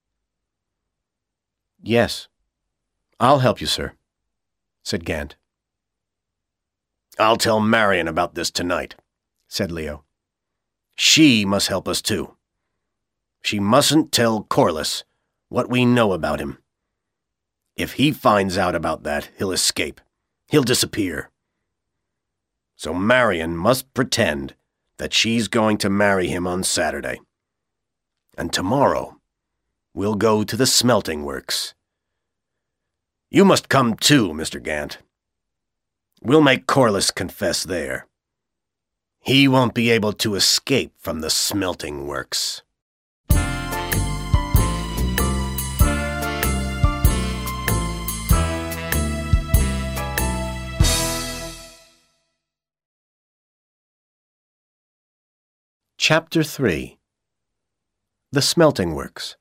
Yes, I'll help you, sir, said Gant. I'll tell Marion about this tonight, said Leo. She must help us too. She mustn't tell Corliss what we know about him. If he finds out about that, he'll escape. He'll disappear. So Marion must pretend that she's going to marry him on Saturday. And tomorrow, we'll go to the smelting works. You must come too, Mister Gant. We'll make Corliss confess there. He won't be able to escape from the smelting works. Chapter three. The Smelting Works.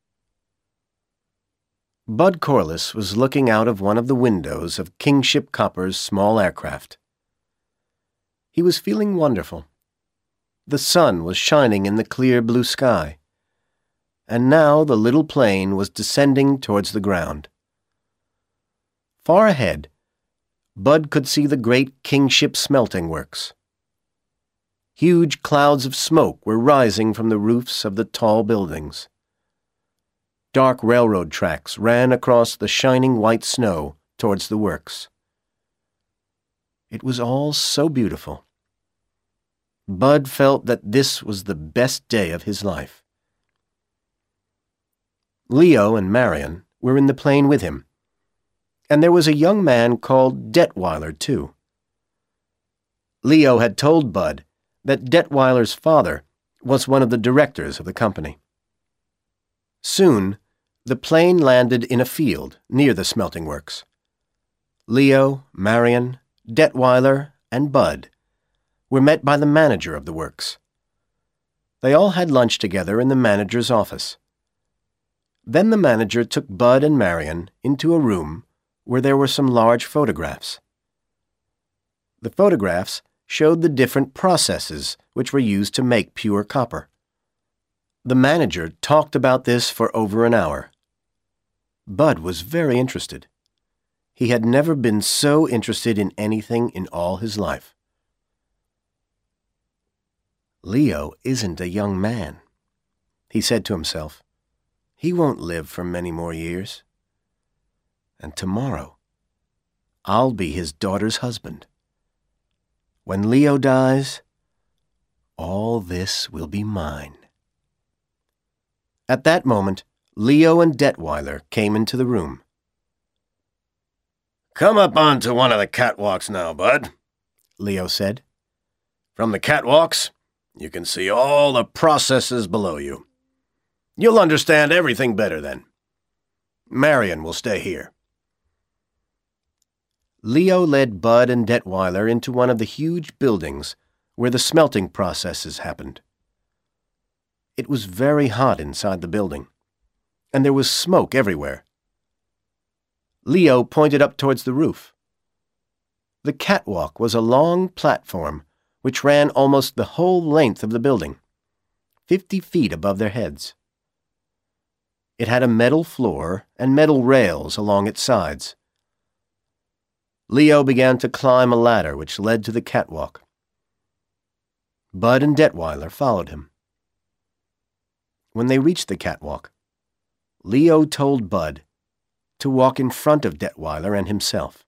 Bud Corliss was looking out of one of the windows of Kingship Copper's small aircraft. He was feeling wonderful. The sun was shining in the clear blue sky, and now the little plane was descending towards the ground. Far ahead, Bud could see the great Kingship Smelting Works. Huge clouds of smoke were rising from the roofs of the tall buildings. Dark railroad tracks ran across the shining white snow towards the works. It was all so beautiful. Bud felt that this was the best day of his life. Leo and Marion were in the plane with him, and there was a young man called Detweiler, too. Leo had told Bud that Detweiler's father was one of the directors of the company. Soon, the plane landed in a field near the smelting works. Leo, Marion, Detweiler, and Bud were met by the manager of the works. They all had lunch together in the manager's office. Then the manager took Bud and Marion into a room where there were some large photographs. The photographs showed the different processes which were used to make pure copper. The manager talked about this for over an hour. Bud was very interested. He had never been so interested in anything in all his life. Leo isn't a young man, he said to himself. He won't live for many more years. And tomorrow, I'll be his daughter's husband. When Leo dies, all this will be mine. At that moment, Leo and Detweiler came into the room. Come up onto one of the catwalks now, Bud, Leo said. From the catwalks, you can see all the processes below you. You'll understand everything better then. Marion will stay here. Leo led Bud and Detweiler into one of the huge buildings where the smelting processes happened. It was very hot inside the building, and there was smoke everywhere. Leo pointed up towards the roof. The catwalk was a long platform which ran almost the whole length of the building, fifty feet above their heads. It had a metal floor and metal rails along its sides. Leo began to climb a ladder which led to the catwalk. Bud and Detweiler followed him. When they reached the catwalk, Leo told Bud to walk in front of Detweiler and himself.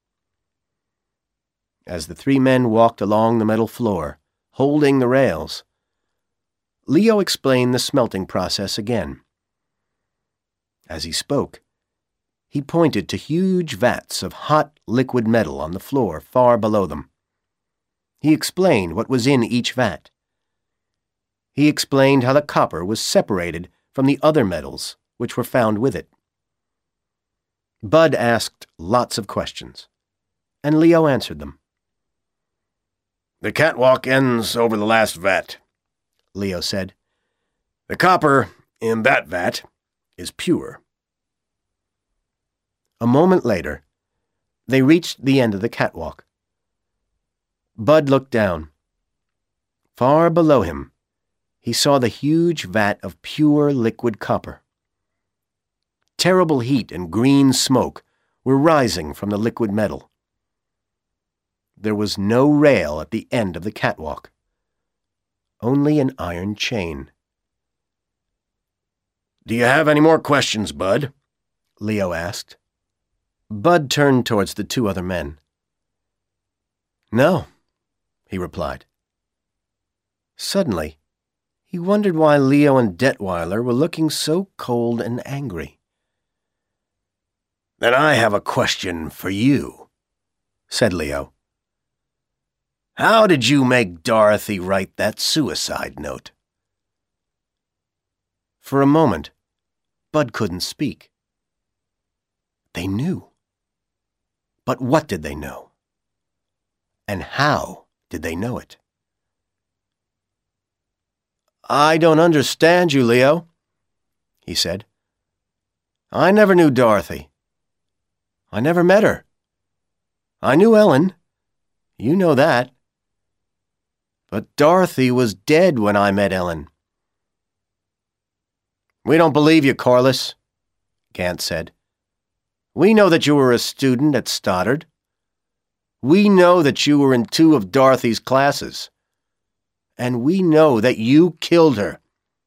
As the three men walked along the metal floor, holding the rails, Leo explained the smelting process again. As he spoke, he pointed to huge vats of hot liquid metal on the floor far below them. He explained what was in each vat. He explained how the copper was separated from the other metals which were found with it. Bud asked lots of questions, and Leo answered them. "The catwalk ends over the last vat," Leo said. "The copper in that vat is pure." A moment later, they reached the end of the catwalk. Bud looked down. Far below him, he saw the huge vat of pure liquid copper. Terrible heat and green smoke were rising from the liquid metal. There was no rail at the end of the catwalk, only an iron chain. "Do you have any more questions, Bud?" Leo asked. Bud turned towards the two other men. "No," he replied. Suddenly, he wondered why Leo and Detweiler were looking so cold and angry. "Then I have a question for you," said Leo. "How did you make Dorothy write that suicide note?" For a moment, Bud couldn't speak. They knew. But what did they know? And how did they know it? "I don't understand you, Leo," he said. "I never knew Dorothy. I never met her. I knew Ellen. You know that. But Dorothy was dead when I met Ellen." "We don't believe you, Corliss," Gant said. "We know that you were a student at Stoddard. We know that you were in two of Dorothy's classes. And we know that you killed her."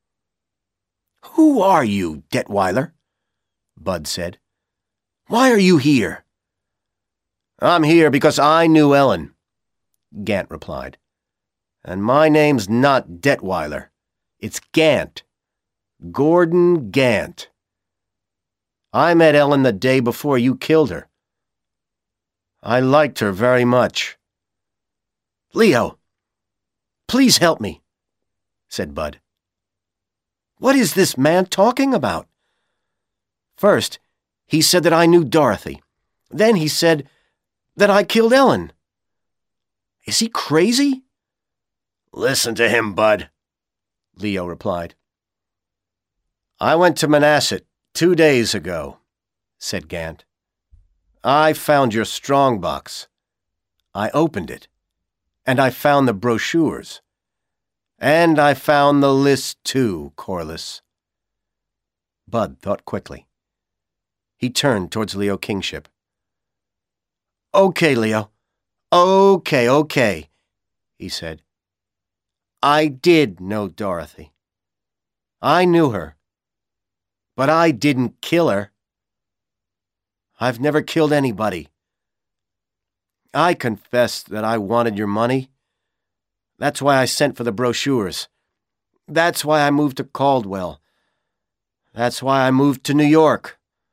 "Who are you, Detweiler?" Bud said. "Why are you here?" "I'm here because I knew Ellen," Gant replied. "And my name's not Detweiler. It's Gant. Gordon Gant. I met Ellen the day before you killed her. I liked her very much." "Leo, please help me," said Bud. "What is this man talking about? First, he said that I knew Dorothy. Then he said that I killed Ellen. Is he crazy?" "Listen to him, Bud," Leo replied. "I went to Manhasset two days ago," said Gant. "I found your strongbox. I opened it, and I found the brochures. And I found the list too, Corliss." Bud thought quickly. He turned towards Leo Kingship. "Okay, Leo. Okay, okay," he said. "I did know Dorothy. I knew her. But I didn't kill her. I've never killed anybody. I confessed that I wanted your money. That's why I sent for the brochures. That's why I moved to Caldwell. That's why I moved to New York.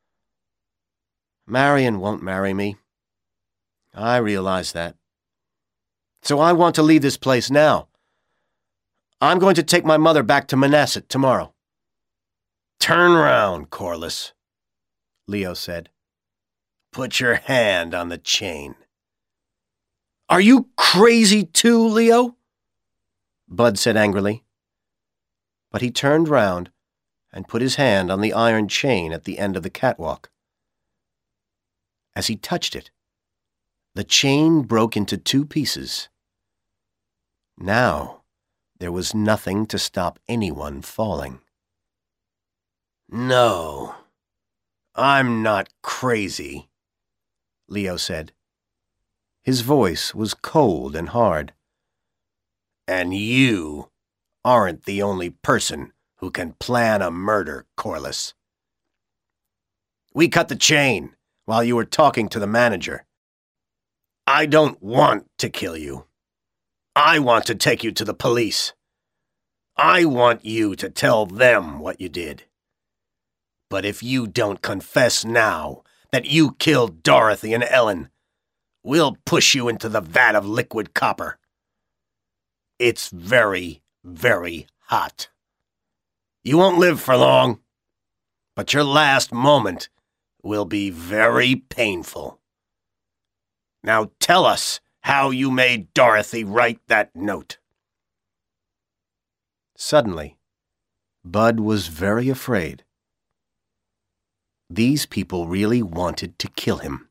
Marion won't marry me. I realize that. So I want to leave this place now. I'm going to take my mother back to Manhasset tomorrow." "Turn round, Corliss," Leo said. "Put your hand on the chain." "Are you crazy too, Leo?" Bud said angrily. But he turned round and put his hand on the iron chain at the end of the catwalk. As he touched it, the chain broke into two pieces. Now there was nothing to stop anyone falling. "No, I'm not crazy," Leo said. His voice was cold and hard. "And you aren't the only person who can plan a murder, Corliss. We cut the chain while you were talking to the manager. I don't want to kill you. I want to take you to the police. I want you to tell them what you did. But if you don't confess now that you killed Dorothy and Ellen, we'll push you into the vat of liquid copper. It's very, very hot. You won't live for long, but your last moment will be very painful. Now tell us how you made Dorothy write that note. Suddenly, Bud was very afraid. These people really wanted to kill him.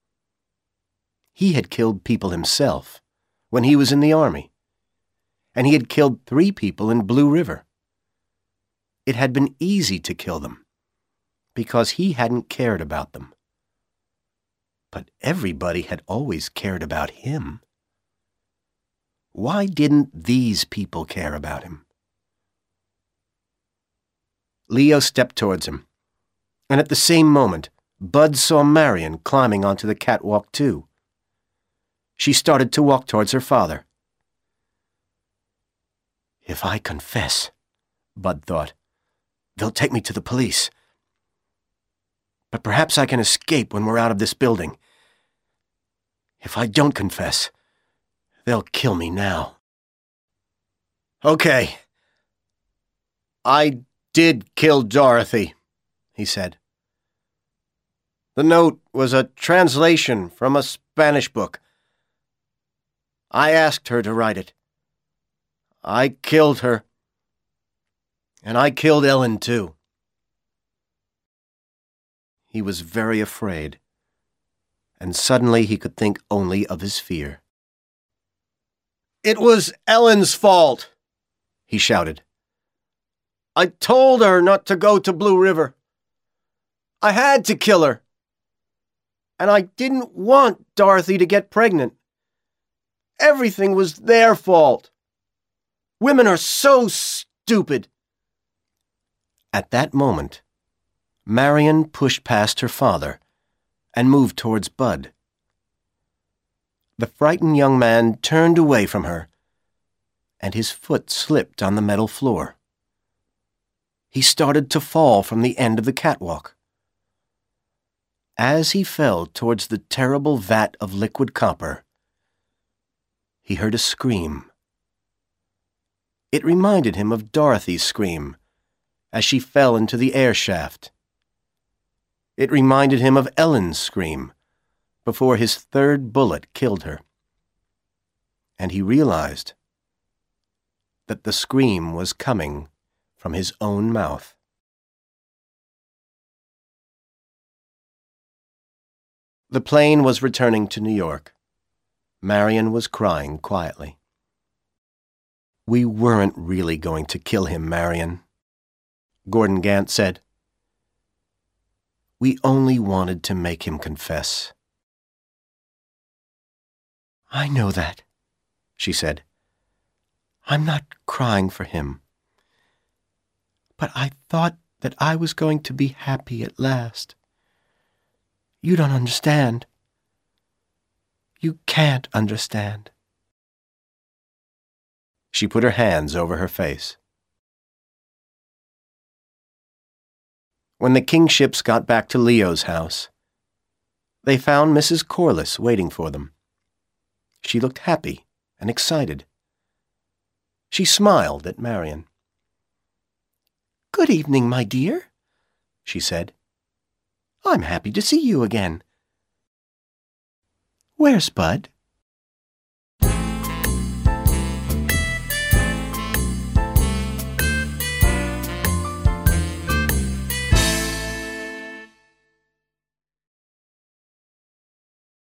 He had killed people himself when he was in the army, and he had killed three people in Blue River. It had been easy to kill them because he hadn't cared about them. But everybody had always cared about him. Why didn't these people care about him? Leo stepped towards him, and at the same moment, Bud saw Marion climbing onto the catwalk too. She started to walk towards her father. If I confess, Bud thought, they'll take me to the police. But perhaps I can escape when we're out of this building. If I don't confess, they'll kill me now. Okay. I did kill Dorothy, he said. The note was a translation from a Spanish book. I asked her to write it. I killed her. And I killed Ellen, too. He was very afraid, and suddenly he could think only of his fear. It was Ellen's fault, he shouted. I told her not to go to Blue River. I had to kill her. And I didn't want Dorothy to get pregnant. Everything was their fault. Women are so stupid. At that moment, Marion pushed past her father and moved towards Bud. The frightened young man turned away from her, and his foot slipped on the metal floor. He started to fall from the end of the catwalk. As he fell towards the terrible vat of liquid copper, he heard a scream. It reminded him of Dorothy's scream as she fell into the air shaft. It reminded him of Ellen's scream before his third bullet killed her. And he realized that the scream was coming from his own mouth. The plane was returning to New York. Marion was crying quietly. We weren't really going to kill him, Marion, Gordon Gant said. We only wanted to make him confess. I know that, she said. I'm not crying for him. But I thought that I was going to be happy at last. You don't understand. You can't understand. She put her hands over her face. When the Kingships got back to Leo's house, they found Missus Corliss waiting for them. She looked happy and excited. She smiled at Marion. Good evening, my dear, she said. I'm happy to see you again. Where's Bud?